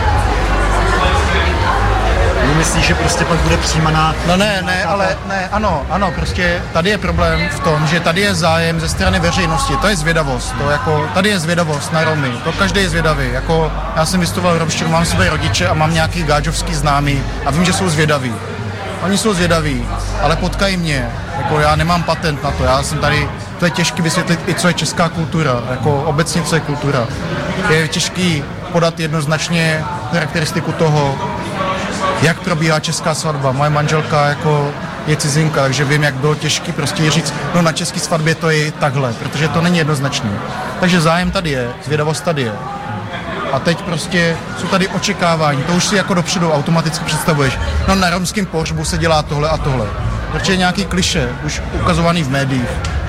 Myslíš, že prostě pak bude přijímaná?
No ne, ale ano, prostě tady je problém v tom, že tady je zájem ze strany veřejnosti, to je zvědavost, tady je zvědavost na Romy, to každý je zvědavý, jako já jsem vystudoval romštinu, mám své rodiče a mám nějaký gáďovský známý a vím, že jsou zvědaví. Oni jsou zvědaví, ale potkají mě, jako já nemám patent na to, já jsem tady, to je těžký vysvětlit i co je česká kultura, jako obecně co je kultura. Je těžký podat jednoznačně charakteristiku toho, jak probíhá česká svatba. Moje manželka jako je cizinka, takže vím, jak bylo těžký prostě říct, no na české svatbě to je takhle, protože to není jednoznačný. Takže zájem tady je, zvědavost tady je. A teď prostě jsou tady očekávání, to už si jako dopředu automaticky představuješ. No na romském pohřbu se dělá tohle a tohle. Protože je nějaký klišé, už ukazovaný v médiích.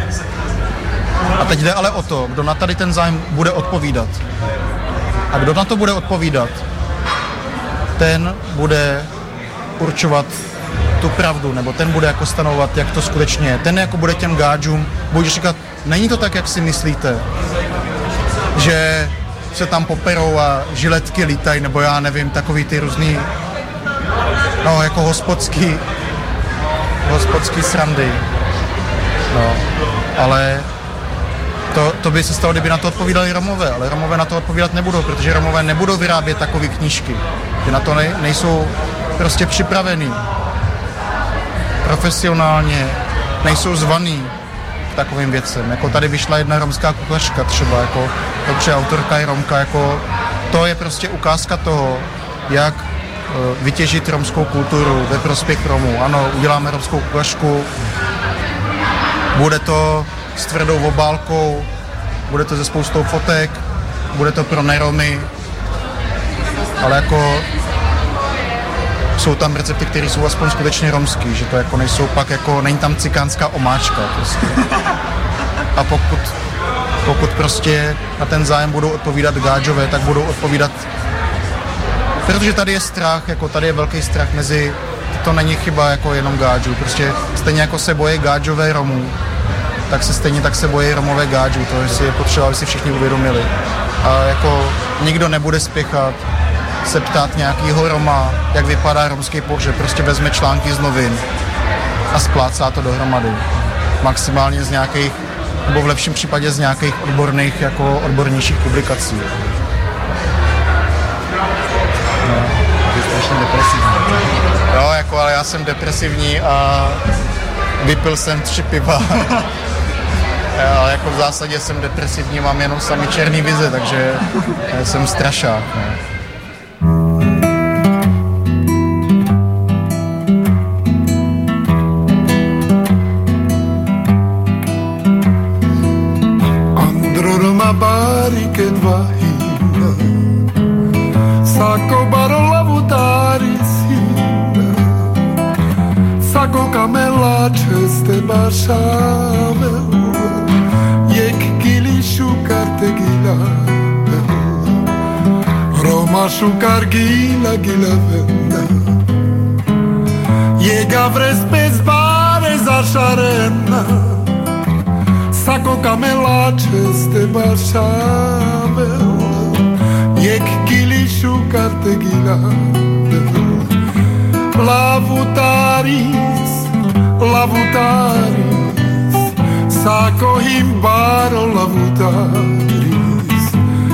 A teď jde ale o to, kdo na tady ten zájem bude odpovídat. A kdo na to bude odpovídat, ten bude určovat tu pravdu, nebo ten bude jako stanovat, jak to skutečně je. Ten jako bude těm gáďům, bude říkat, není to tak, jak si myslíte, že se tam poperou a žiletky lítají, nebo já nevím, takový ty různý, no jako hospodský srandy. No, ale to by se stalo, kdyby na to odpovídali Romové, ale Romové na to odpovídat nebudou, protože Romové nebudou vyrábět takové knížky, že na to nejsou prostě připravený. Profesionálně nejsou zvaný k takovým věcem. Jako tady vyšla jedna romská kuchařka třeba, jako dobře, autorka je Romka, jako to je prostě ukázka toho, jak vytěžit romskou kulturu ve prospěch Romů. Ano, uděláme romskou kuchařku, bude to s tvrdou obálkou, bude to se spoustou fotek, bude to pro neromy, ale jako jsou tam recepty, které jsou aspoň skutečně romský, že to jako nejsou pak jako, není tam cikánská omáčka prostě. A pokud prostě na ten zájem budou odpovídat gáďové, tak budou odpovídat, protože tady je strach, jako tady je velký strach mezi, to není chyba jako jenom gáďů, prostě stejně jako se bojí gáďové Romů, tak se stejně tak se bojí Romové gáďů, to je potřeba, aby si všichni uvědomili. A jako nikdo nebude spěchat se ptát nějakýho Roma, jak vypadá romský pohřeb, prostě vezme články z novin a splácá to dohromady. Maximálně z nějakých, nebo v lepším případě z nějakých odborných, jako odbornějších publikací.
No, to je strašně depresivní.
Jo, jako, ale já jsem depresivní a vypil jsem 3 piva. Ale jako v zásadě jsem depresivní, mám jenom sami černý vize, takže jsem strašák. Ne?
Androrma barike dvahina, sako barola vutarisina, sako kamela česte bašavel, jek gili šukar te gila, Roma šukar gila gila venda, jega vrespes bare zašarena, sako kamela česte bašavel, jek gili šukar te gila, lavutaris, sako himbaro lavutaris,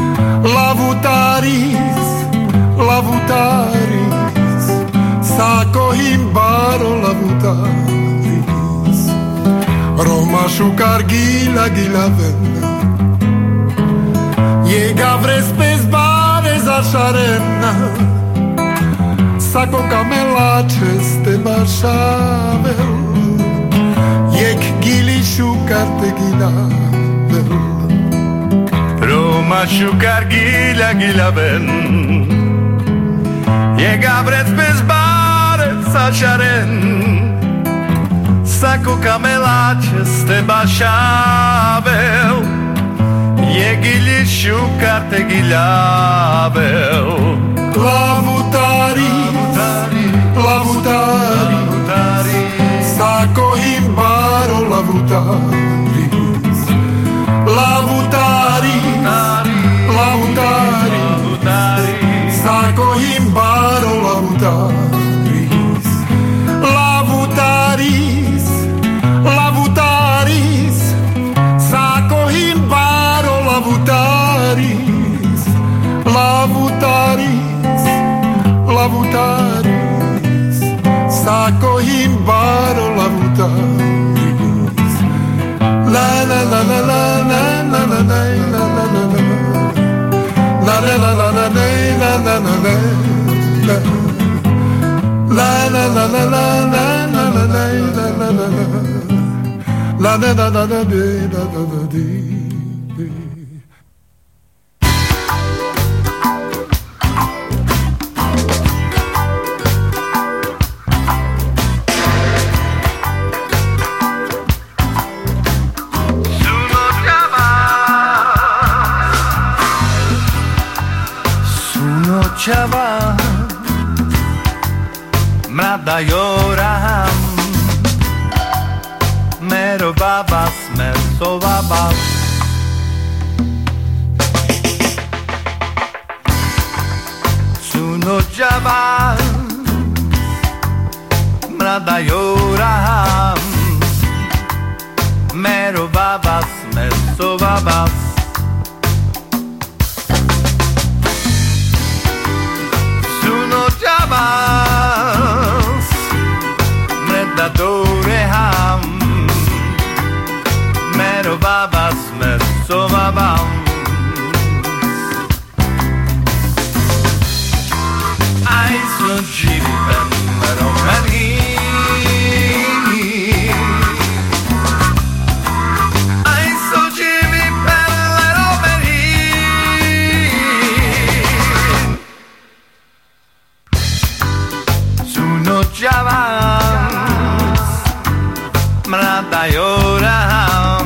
sako himbaro lavutaris, Roma šukar gila gila venda, jega vrespes bare zašarena, sako kamela česte bašavel, jek gili šukar te gila vel.
Roma šukar gila gila vel, jega vrespes bare zašaren, sako kamela česte bašavel, jek gili šukar te gila vel.
Lavutaris, sako himbaro lavutaris, sako himbaro lavutaris, sako himbaro lavutaris, sako himbaro lavutaris, la la la la la la la la la la la la la la la la la la la
Čava mrada joram mero babas meso babas suno čava mrada joram mero babas meso babas Medadore ham Mero babas meso babam Ai son živi ben romani Ai son živi ben romani Suno javans Mrada joram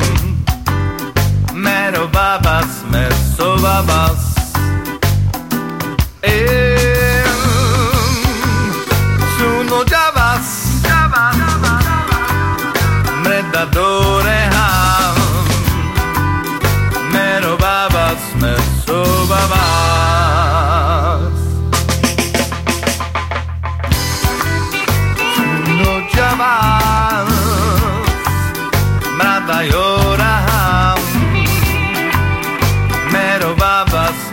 Mero babas meso babas Suno javas Mredadore ham Mero babas meso babas Suno javas Mrada joram Mero babas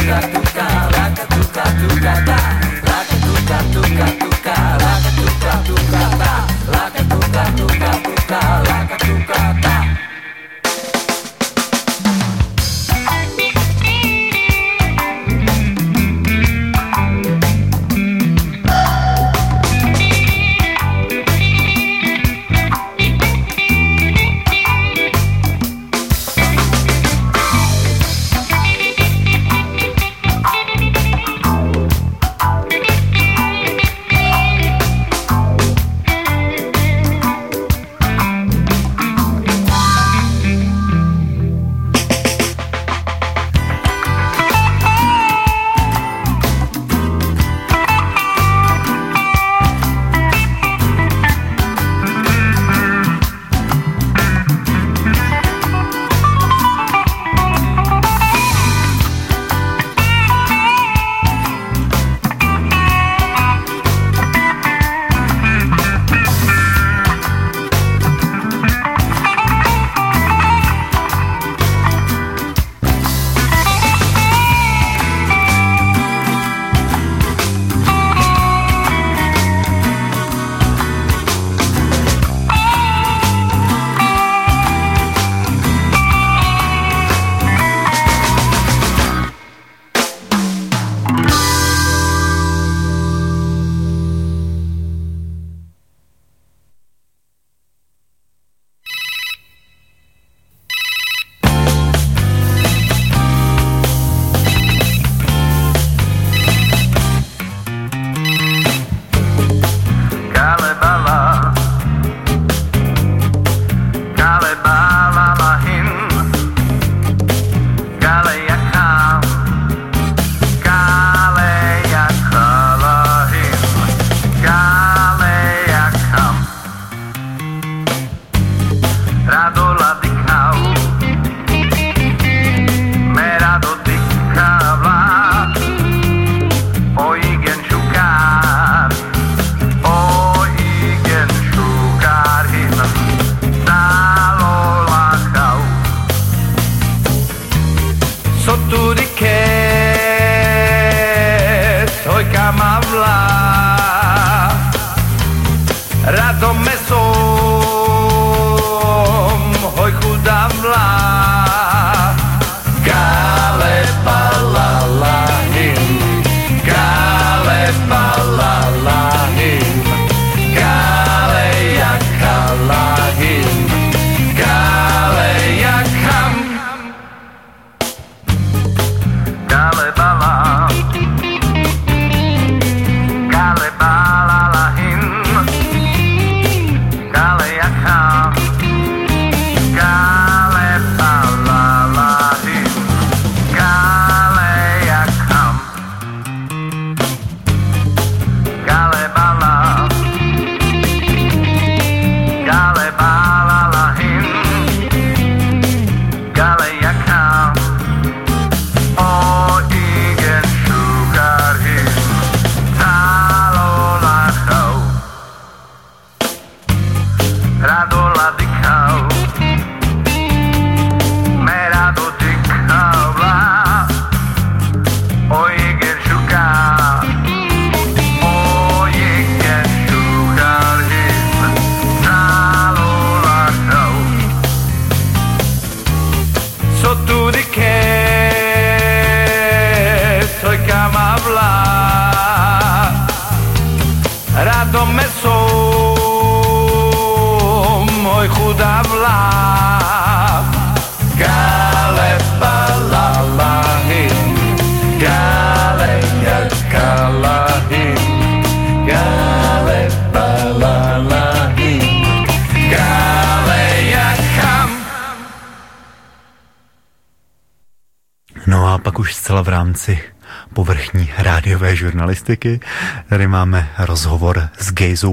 V rámci povrchní rádiové žurnalistiky. Tady máme rozhovor s Gejzou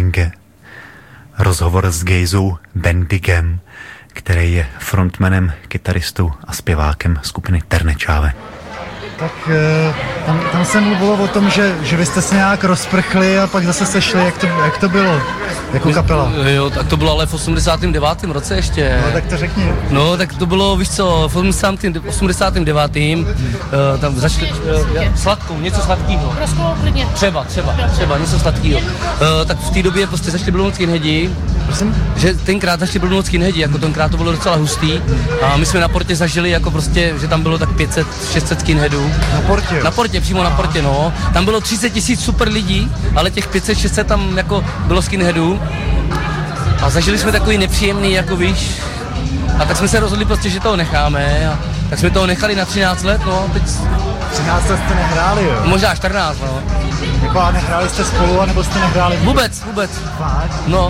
Bendigem, který je frontmanem, kytaristou a zpěvákem skupiny Ternečáve.
Tak Tam se mluvilo o tom, že vy jste se nějak rozprchli a pak zase sešli, jak to bylo jako kapela?
Jo, tak to bylo ale v 89. roce ještě.
No tak to řekni.
No tak to bylo, víš co, v 89. Tam začali sladkou, něco sladkýho. Třeba, něco sladkýho. Tak v té době prostě začali blbnout skinheadi. Že tenkrát začali blbnout skinheadi, jako tenkrát to bylo docela hustý. A my jsme na Portě zažili jako prostě, že tam bylo tak 500-600 skinheadů.
Na Portě?
Přímo na Portě, no. Tam bylo 30 000 super lidí, ale těch 500-600 tam jako bylo skinheadů. A zažili jsme takový nepříjemný, jako víš. A tak jsme se rozhodli prostě, že toho necháme. A tak jsme toho nechali na 13 let, no. Teď...
13 let jste nehráli, jo?
Možná 14, no.
Jako a nehráli jste spolu, anebo jste nehráli?
Vůbec.
Fakt?
No.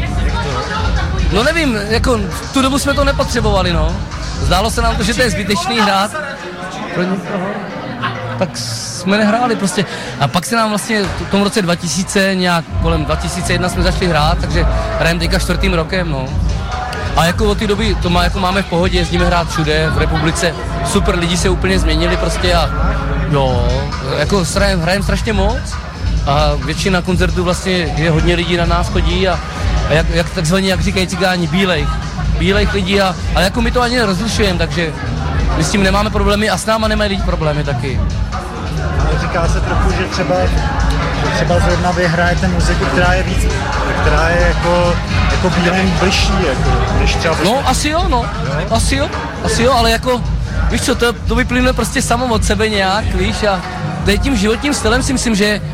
No nevím, jako v tu dobu jsme to nepotřebovali, no. Zdálo se nám to, že to je zbytečný hrát pro někoho. Tak jsme nehráli prostě. A pak se nám vlastně v tom roce 2000, nějak kolem 2001 jsme začali hrát, takže hrajeme teďka 4. rokem, no. A jako od té doby to jako máme v pohodě, jezdíme hrát všude v republice, super lidi se úplně změnili prostě a jo, jako hrajeme strašně moc a většina koncertů vlastně je hodně lidí na nás chodí a jak takzvaně, jak říkají cigáni, bílejch lidí a jako my to ani nerozlišujeme, takže my s tím nemáme problémy a s náma nemají lidi problémy taky.
Ale říká se trochu, že třeba zrovna vy hrajete muziku, která je víc, která je jako bílým bližší, jako, než třeba...
No, asi jo, no. Asi jo, ale jako, víš co, to vyplyne prostě samo od sebe nějak, víš, a tím životním stylem si myslím, že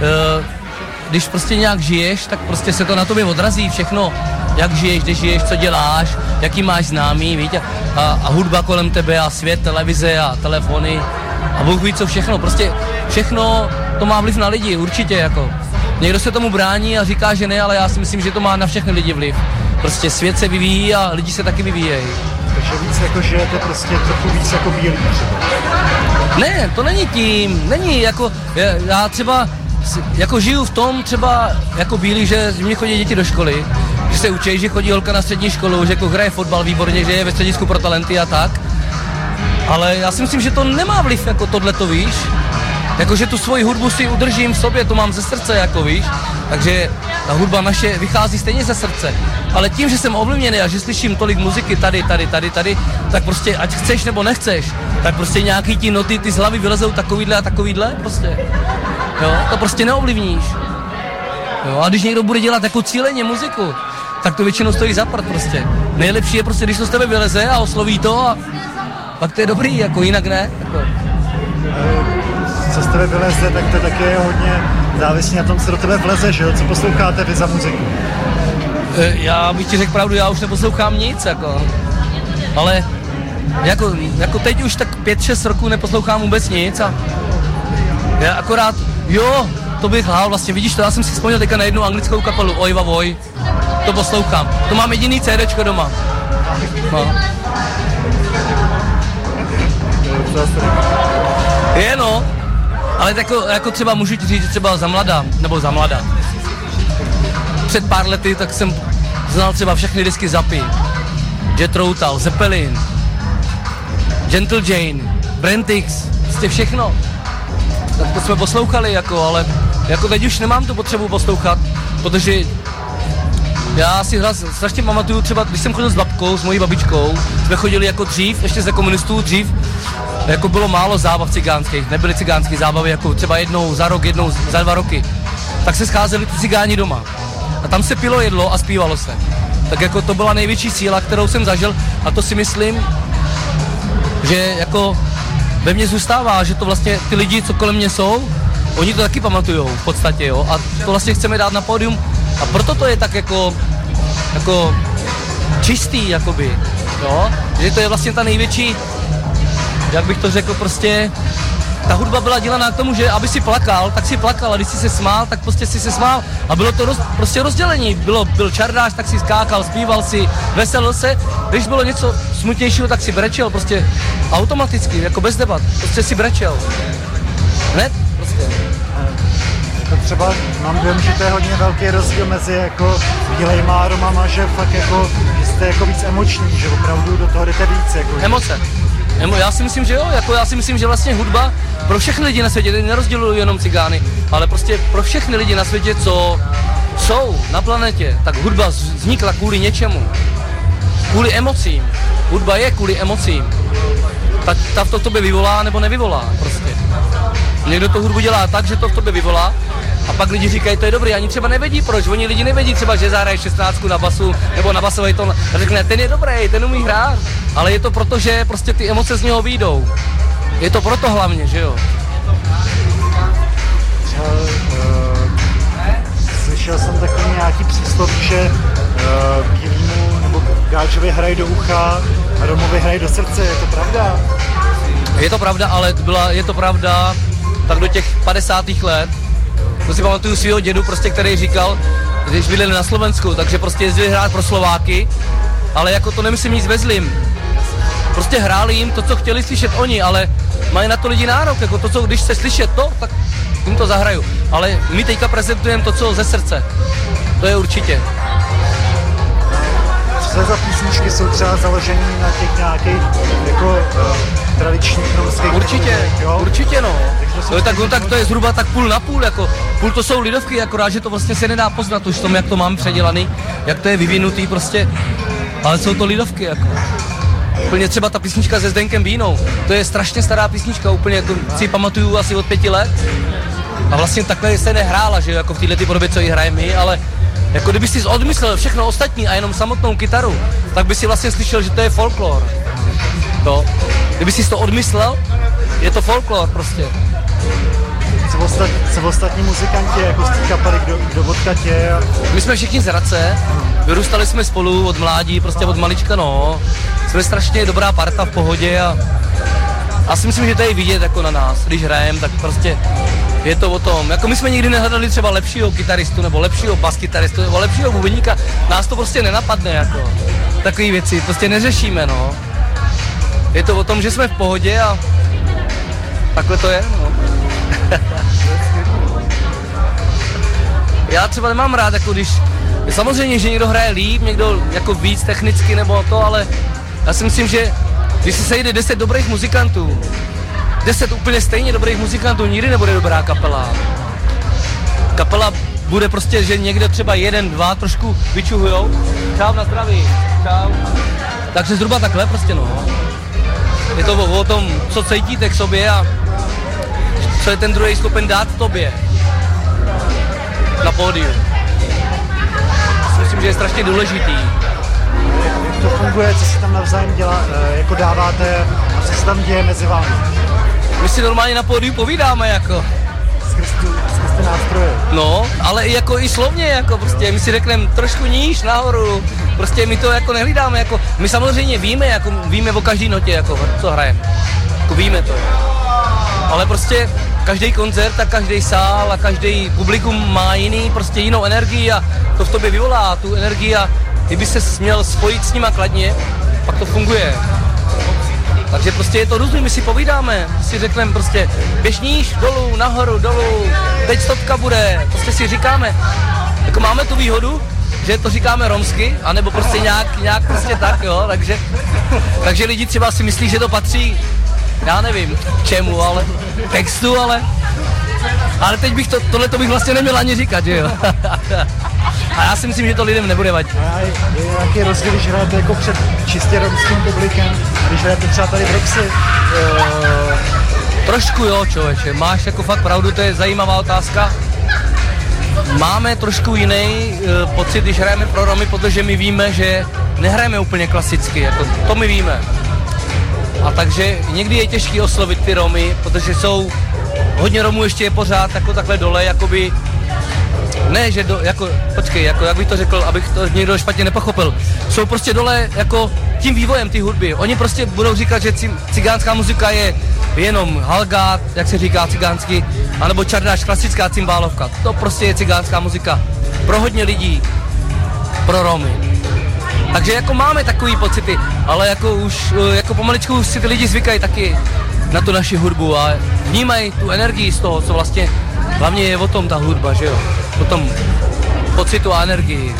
když prostě nějak žiješ, tak prostě se to na tobě odrazí všechno, jak žiješ, kde žiješ, co děláš, jaký máš známý, víš, a hudba kolem tebe a svět, televize a telefony a Bůh ví co všechno, prostě všechno to má vliv na lidi, určitě jako. Někdo se tomu brání a říká, že ne, ale já si myslím, že to má na všechny lidi vliv. Prostě svět se vyvíjí a lidi se taky vyvíjejí.
Takže víc jako žijete prostě trochu víc jako bílí třeba.
Ne, to není tím, není jako, já třeba jako žiju v tom třeba jako bílý, že mě chodí děti do školy, že se učí, že chodí holka na střední školu, že jako hraje fotbal výborně, že je ve středisku pro talenty a tak. Ale já si myslím, že to nemá vliv jako tohleto, víš. Jakože tu svoji hudbu si udržím v sobě, to mám ze srdce, jako víš. Takže ta hudba naše vychází stejně ze srdce. Ale tím, že jsem ovlivněný a že slyším tolik muziky tady, tak prostě ať chceš nebo nechceš, tak prostě nějaký ty noty, ty z hlavy vylezou takovýhle a takovýhle, prostě. Jo, to prostě neovlivníš. Jo, a když někdo bude dělat jako cíleně muziku, tak to většinou stojí za prd prostě. Nejlepší je prostě, když to z tebe vyleze a osloví to a pak to je dobrý, jako jinak ne. Jako.
Co z tebe vyleze, tak to taky je hodně závislí na tom, co do tebe vleze, že jo? Co posloucháte vy za muziku?
Já bych ti řekl pravdu, já už neposlouchám nic, jako. Ale jako teď už tak 5-6 roků neposlouchám vůbec nic a já akorát, jo, to bych lhal vlastně, vidíš to, já jsem si vzpomněl teďka na jednu anglickou kapelu, Ojva Voj, to poslouchám, to mám jediný CDčko doma. No. Je no, ale jako třeba můžu ti říct, že třeba za mladá. Před pár lety tak jsem znal třeba všechny disky Zapy, Jet Routal, Zeppelin, Gentle Jane, Brentix, prostě všechno. Tak to jsme poslouchali, jako, ale jako teď už nemám tu potřebu poslouchat, protože já si strašně pamatuju třeba, když jsem chodil s babkou, s mojí babičkou, jsme chodili jako dřív, ještě za komunistů dřív, jako bylo málo zábav cigánských, nebyly cigánské zábavy, jako třeba jednou za rok, jednou za 2 roky, tak se scházeli ty cigáni doma a tam se pilo jedlo a zpívalo se. Tak jako to byla největší síla, kterou jsem zažil a to si myslím, že jako ve mně zůstává, že to vlastně ty lidi, co kolem mě jsou, oni to taky pamatujou v podstatě, jo, a to vlastně chceme dát na pódium a proto to je tak jako čistý, jakoby, jo, že to je vlastně ta největší, jak bych to řekl, prostě ta hudba byla dělaná k tomu, že aby si plakal, tak si plakal a když si se smál, tak prostě si se smál a bylo to prostě rozdělení, byl čardáš, tak si skákal, zpíval si, veselil se, když bylo něco smutnějšího, tak si brečel, prostě automaticky, jako bez debat, prostě si brečel, hned, prostě.
To třeba mám dojem, že to je hodně velký rozdíl mezi jako bílejma a Romama, že fakt jako, že jste jako víc emoční, že opravdu do toho jdete víc, jako.
Emoce. Já si myslím, že jo, jako já si myslím, že vlastně hudba pro všechny lidi na světě, nerozdělují jenom cigány, ale prostě pro všechny lidi na světě, co jsou na planetě, tak hudba vznikla kvůli něčemu. Kvůli emocím. Hudba je kvůli emocím. Ta to v tobě vyvolá nebo nevyvolá prostě. Někdo to hudbu dělá tak, že to v tobě vyvolá a pak lidi říkají, to je dobrý, ani třeba nevědí proč. Oni lidi nevědí třeba, že zahraje 16 na basu nebo na basový tón a řekne, ten je dobrý, ten umí hrát. Ale je to proto, že prostě ty emoce z něho vyjdou. Je to proto hlavně, že jo.
Slyšel jsem takový nějaký příslov, že bílýmu nebo gáčovi hrají do ucha a Romovi hrají do srdce, je to pravda?
Je to pravda, ale je to pravda tak do těch 50. let. To si pamatuju svýho dědu, prostě, který říkal, když bydleli na Slovensku, takže prostě jezdili hrát pro Slováky, ale jako to nemyslím nic ve zlým. Prostě hráli jim to, co chtěli slyšet oni, ale mají na to lidi nárok, jako to, co když se slyšet to, tak jim to zahraju. Ale my teďka prezentujeme to, co ze srdce. To je určitě.
Co za písničky jsou třeba založený na těch nějakých jako tradičních romských?
Určitě no. Tak to je zhruba tak půl na půl, jako půl to jsou lidovky, akorát, že to vlastně se nedá poznat už tom, jak to mám předělaný, jak to je vyvinutý prostě, ale jsou to lidovky, jako. Úplně třeba ta písnička se Zdenkem Bínou, to je strašně stará písnička, úplně to si pamatuju asi od 5 let a vlastně takhle se nehrála, že jako v této podobě, co ji hrajeme my, ale jako kdyby si odmyslel všechno ostatní a jenom samotnou kytaru, tak by si vlastně slyšel, že to je folklor. Kdyby si to odmyslel, je to folklor prostě.
Co ostatní muzikanti, jako z té kapely, kdo odkud je?
My jsme všichni z Hradce, vyrůstali jsme spolu od mládí, prostě od malička, no. Jsme strašně dobrá parta v pohodě a si myslím, že to je vidět jako na nás, když hrajeme, tak prostě je to o tom. Jako my jsme nikdy nehledali třeba lepšího kytaristu, nebo lepšího baskytaristu, nebo lepšího bubeníka, nás to prostě nenapadne, jako. Takové věci prostě neřešíme, no. Je to o tom, že jsme v pohodě a takhle to je, no. Já třeba nemám rád, jako když, samozřejmě, že někdo hraje líp, někdo jako víc technicky nebo to, ale já si myslím, že když se sejde 10 dobrých muzikantů, 10 úplně stejně dobrých muzikantů, nikdy nebude dobrá kapela. Kapela bude prostě, že někde třeba 1, 2 trošku vyčuhujou. Čau, na zdraví, čau. Takže zhruba takhle prostě, no. Je to o tom, co cítíte k sobě a co je ten druhý schopen dát tobě na pódiu. Myslím, že je strašně důležitý.
Jak to funguje, co si tam navzájem jako dáváte a co se tam děje mezi vámi?
My si normálně na pódiu povídáme, jako.
Skrz ty nástroje.
No, ale jako i slovně, jako prostě, my si řekneme trošku níž, nahoru, prostě my to jako nehlídáme, jako, my samozřejmě víme, jako víme o každý notě, jako, co hrajeme, jako víme to, ale prostě každý koncert a každý sál a každý publikum má jiný, prostě jinou energii a to v tobě vyvolá tu energii a kdyby se směl spojit s nima kladně, pak to funguje. Takže prostě je to různý, my si povídáme, si řekneme prostě běž níž, dolů, nahoru, dolů, teď stopka bude, prostě si říkáme, jako máme tu výhodu, že to říkáme romsky, anebo prostě nějak prostě tak, jo, takže lidi třeba si myslí, že to patří, já nevím čemu, ale textu, ale teď bych tohle bych vlastně neměl ani říkat, že jo. A já si myslím, že to lidem nebude vadit.
Je nějaký rozdíl, když hrajete jako před čistě romským publikem, a když hrajete třeba tady v Roxy?
Trošku jo, člověče, máš jako fakt pravdu, to je zajímavá otázka. Máme trošku jiný pocit, když hrajeme pro Romy, protože my víme, že nehrajeme úplně klasicky, jako to my víme. A takže někdy je těžký oslovit ty Romy, protože jsou, hodně Romů ještě je pořád jako takhle dole, jakoby, ne, že počkej, jako jak bych to řekl, abych to někdo špatně nepochopil, jsou prostě dole jako tím vývojem ty hudby. Oni prostě budou říkat, že cigánská muzika je jenom halgát, jak se říká cigánsky, anebo čardáš, klasická cymbálovka. To prostě je cigánská muzika. Pro hodně lidí, pro Romy. Takže jako máme takový pocity, ale jako už jako pomaličku už si ty lidi zvykají taky na tu naši hudbu a vnímají tu energii z toho, co vlastně hlavně je o tom ta hudba, že jo? O tom pocitu a energii.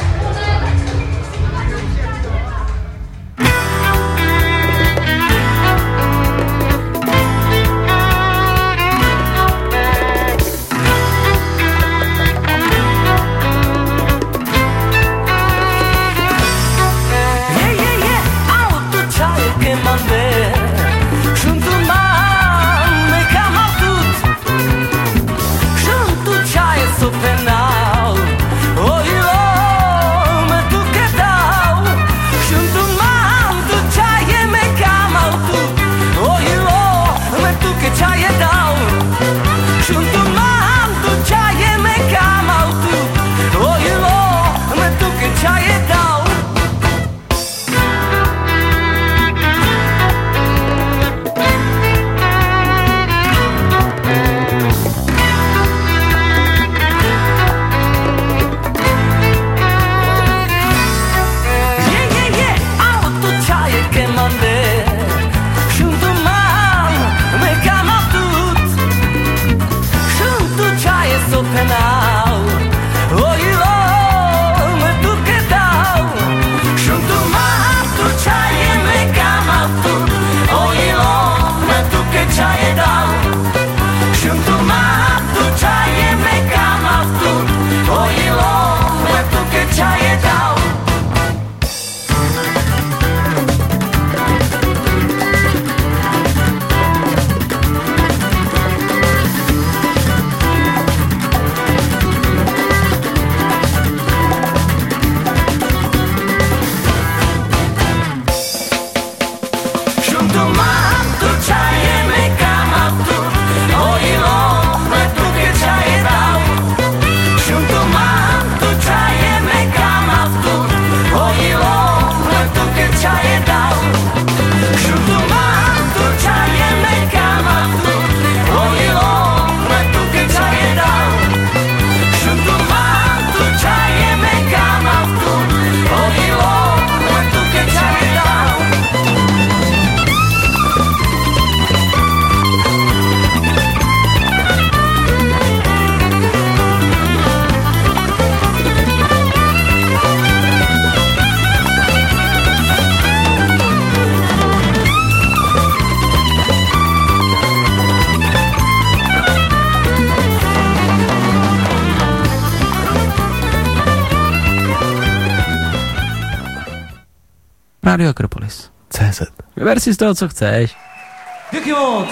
Radio Akropolis.
CZ.
Vyber si z toho, co chceš.
Díky moc.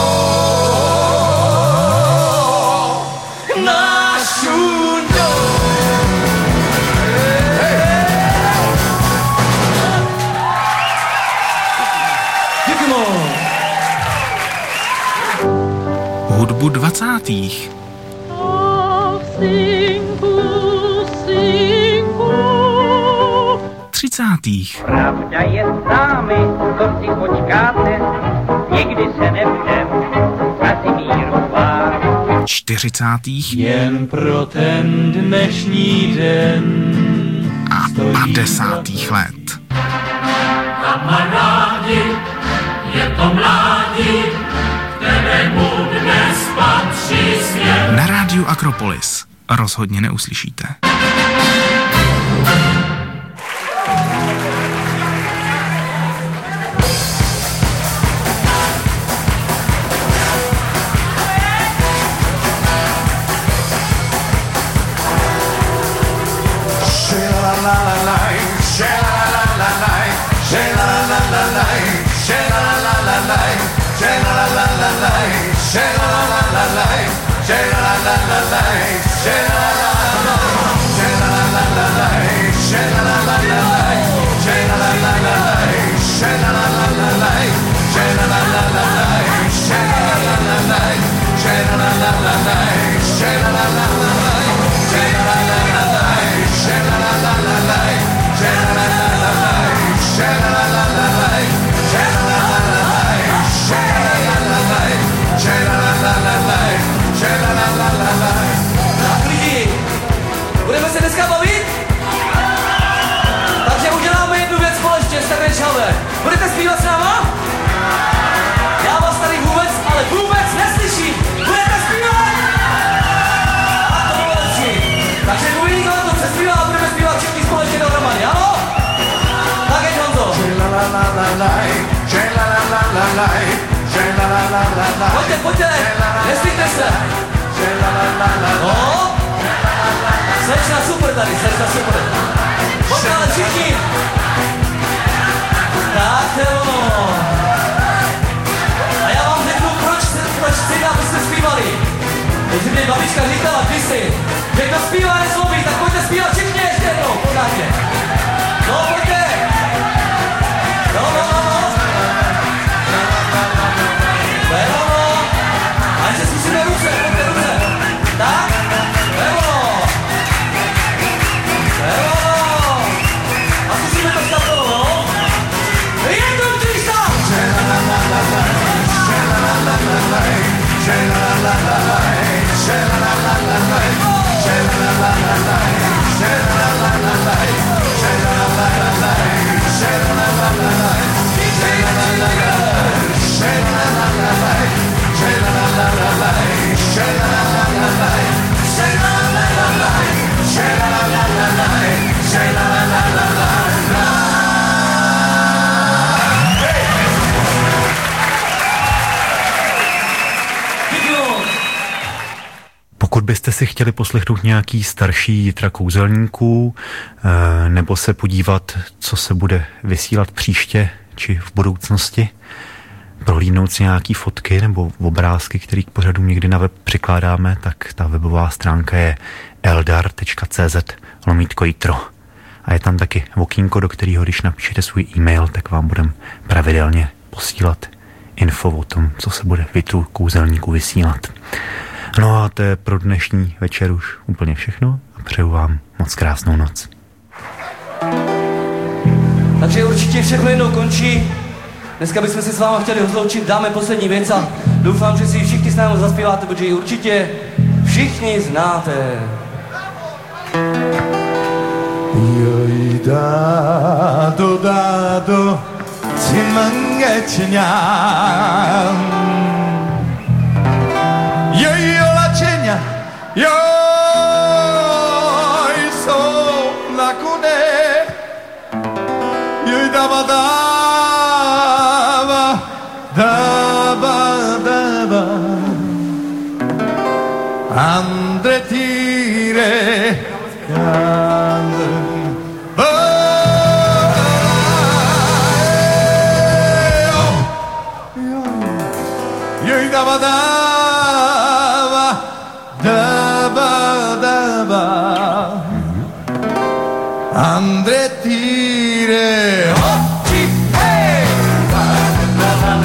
Nashundo.
Díky moc.
Hudbu 20. Třicátých.
Pravda je s námi, to si počkáte, nikdy se nebudem Kazimírovat.
40.
Jen pro ten dnešní den
a 50. let.
Kamarádi, je to mládí, kterému dnes patří svět.
Na rádiu Akropolis rozhodně neuslyšíte.
Budeme se dneska bavit? Takže uděláme jednu věc společně, Stavěčové. Budete zpívat s náma? Já vás tady vůbec, ale vůbec neslyším. Budete zpívat? A to bylo lepší. Takže mluví nikdo to přespívá a budeme zpívat všichni společně dohromady, ano? Tak je Honzo. Pojďte, pojďte, nestýďte se. No? Slečna super tady, slečna super. Pojďte ale všichni. Tak to je ono. A já vám řeknu, proč chci, abyste zpívali. Protože mě babička říkala kdysi, že kdo zpívá nezlobí, tak pojďte zpívat všichni ještě jednou, pořádně. No, pojďte. No. To je ono. A ještě zkusíme ruce, pojďte ruce. Tak, to je ono. A zkusíme to škatlo, no? Je to vždyšta!
Pokud byste si chtěli poslechnout nějaký starší Jitra Kouzelníků nebo se podívat, co se bude vysílat příště či v budoucnosti, prohlídnout si nějaký fotky nebo obrázky, které k pořadům někdy na web přikládáme, tak ta webová stránka je eldar.cz/Jitro. A je tam taky okýnko, do kterého, když napíšete svůj e-mail, tak vám budeme pravidelně posílat info o tom, co se bude v Jitru Kouzelníku vysílat. No a to je pro dnešní večer už úplně všechno a přeju vám moc krásnou noc.
Takže určitě všechno jednou končí. Dneska bychom se s váma chtěli rozloučit, dáme poslední věc a doufám, že si ji všichni s námi zaspíváte, protože ji určitě všichni znáte.
Joj dádo, cimangećnjam. Joj olačenja, joj so nakune, joj dava andre tire joj dava andre tire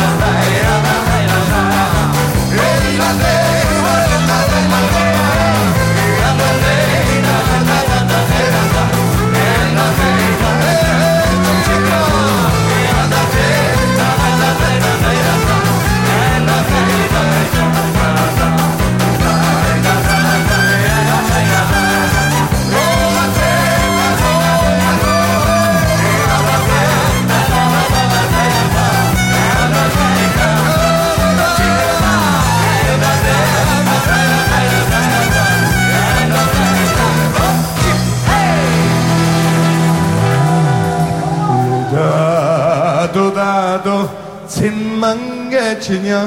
친만개치냐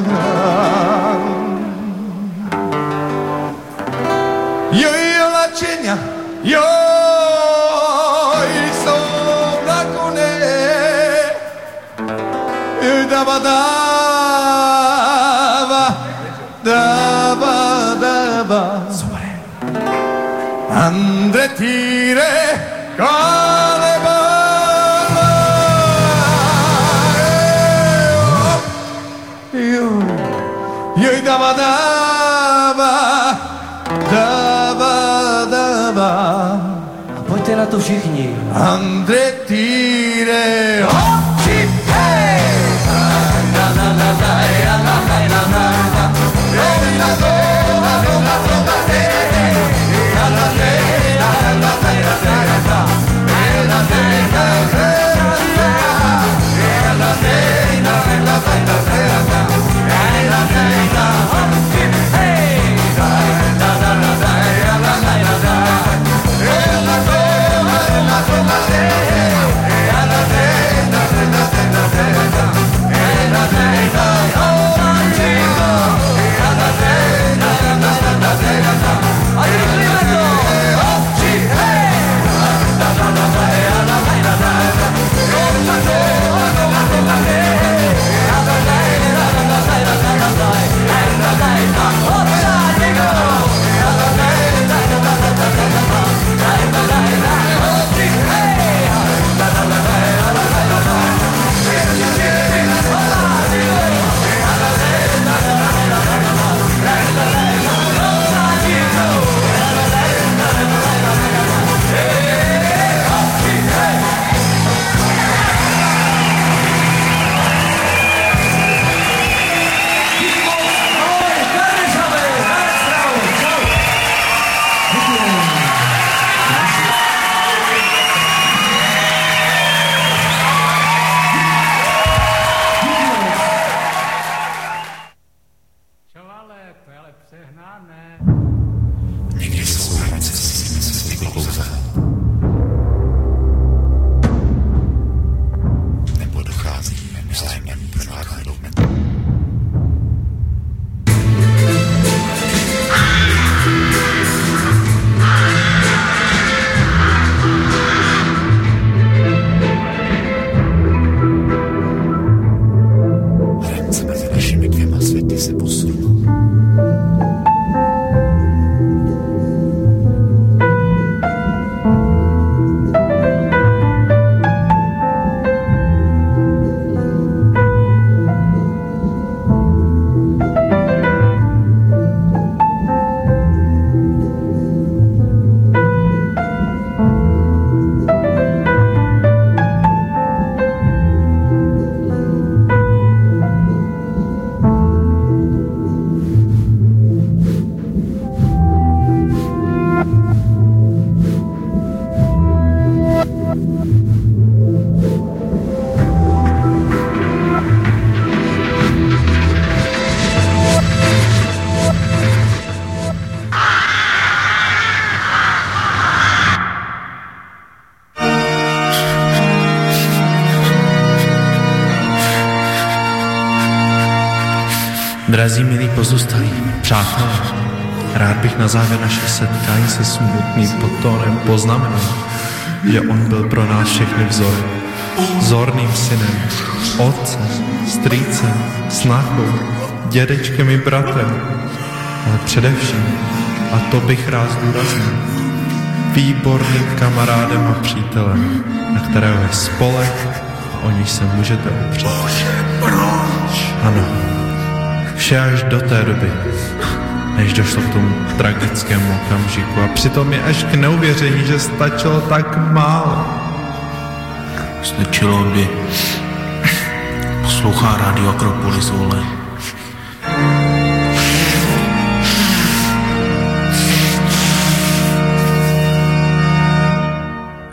여여라치냐 여이소라꾸네 다바다바 다바다바 안드레 티레 가레바 다바다바 다바다바
Pojďte na to všichni.
Andre Tire Hopči
Drazí milí pozůstalí, přátelé, rád bych na závěr našich setkání se smutným podtónem poznamenal, že on byl pro nás všechny vzorem, vzorným synem, otcem, strýcem, snachou, dědečkem i bratrem, ale především, a to bych rád zdůraznil, výborným kamarádem a přítelem, na kterého je spolek a o něj se můžete opřít. Bože, proč? Ano. Vše až do té doby, než došlo k tomu tragickému okamžiku a přitom je až k neuvěření, že stačilo tak málo.
Stačilo, kdy poslouchá Rádio Akropolis, vole.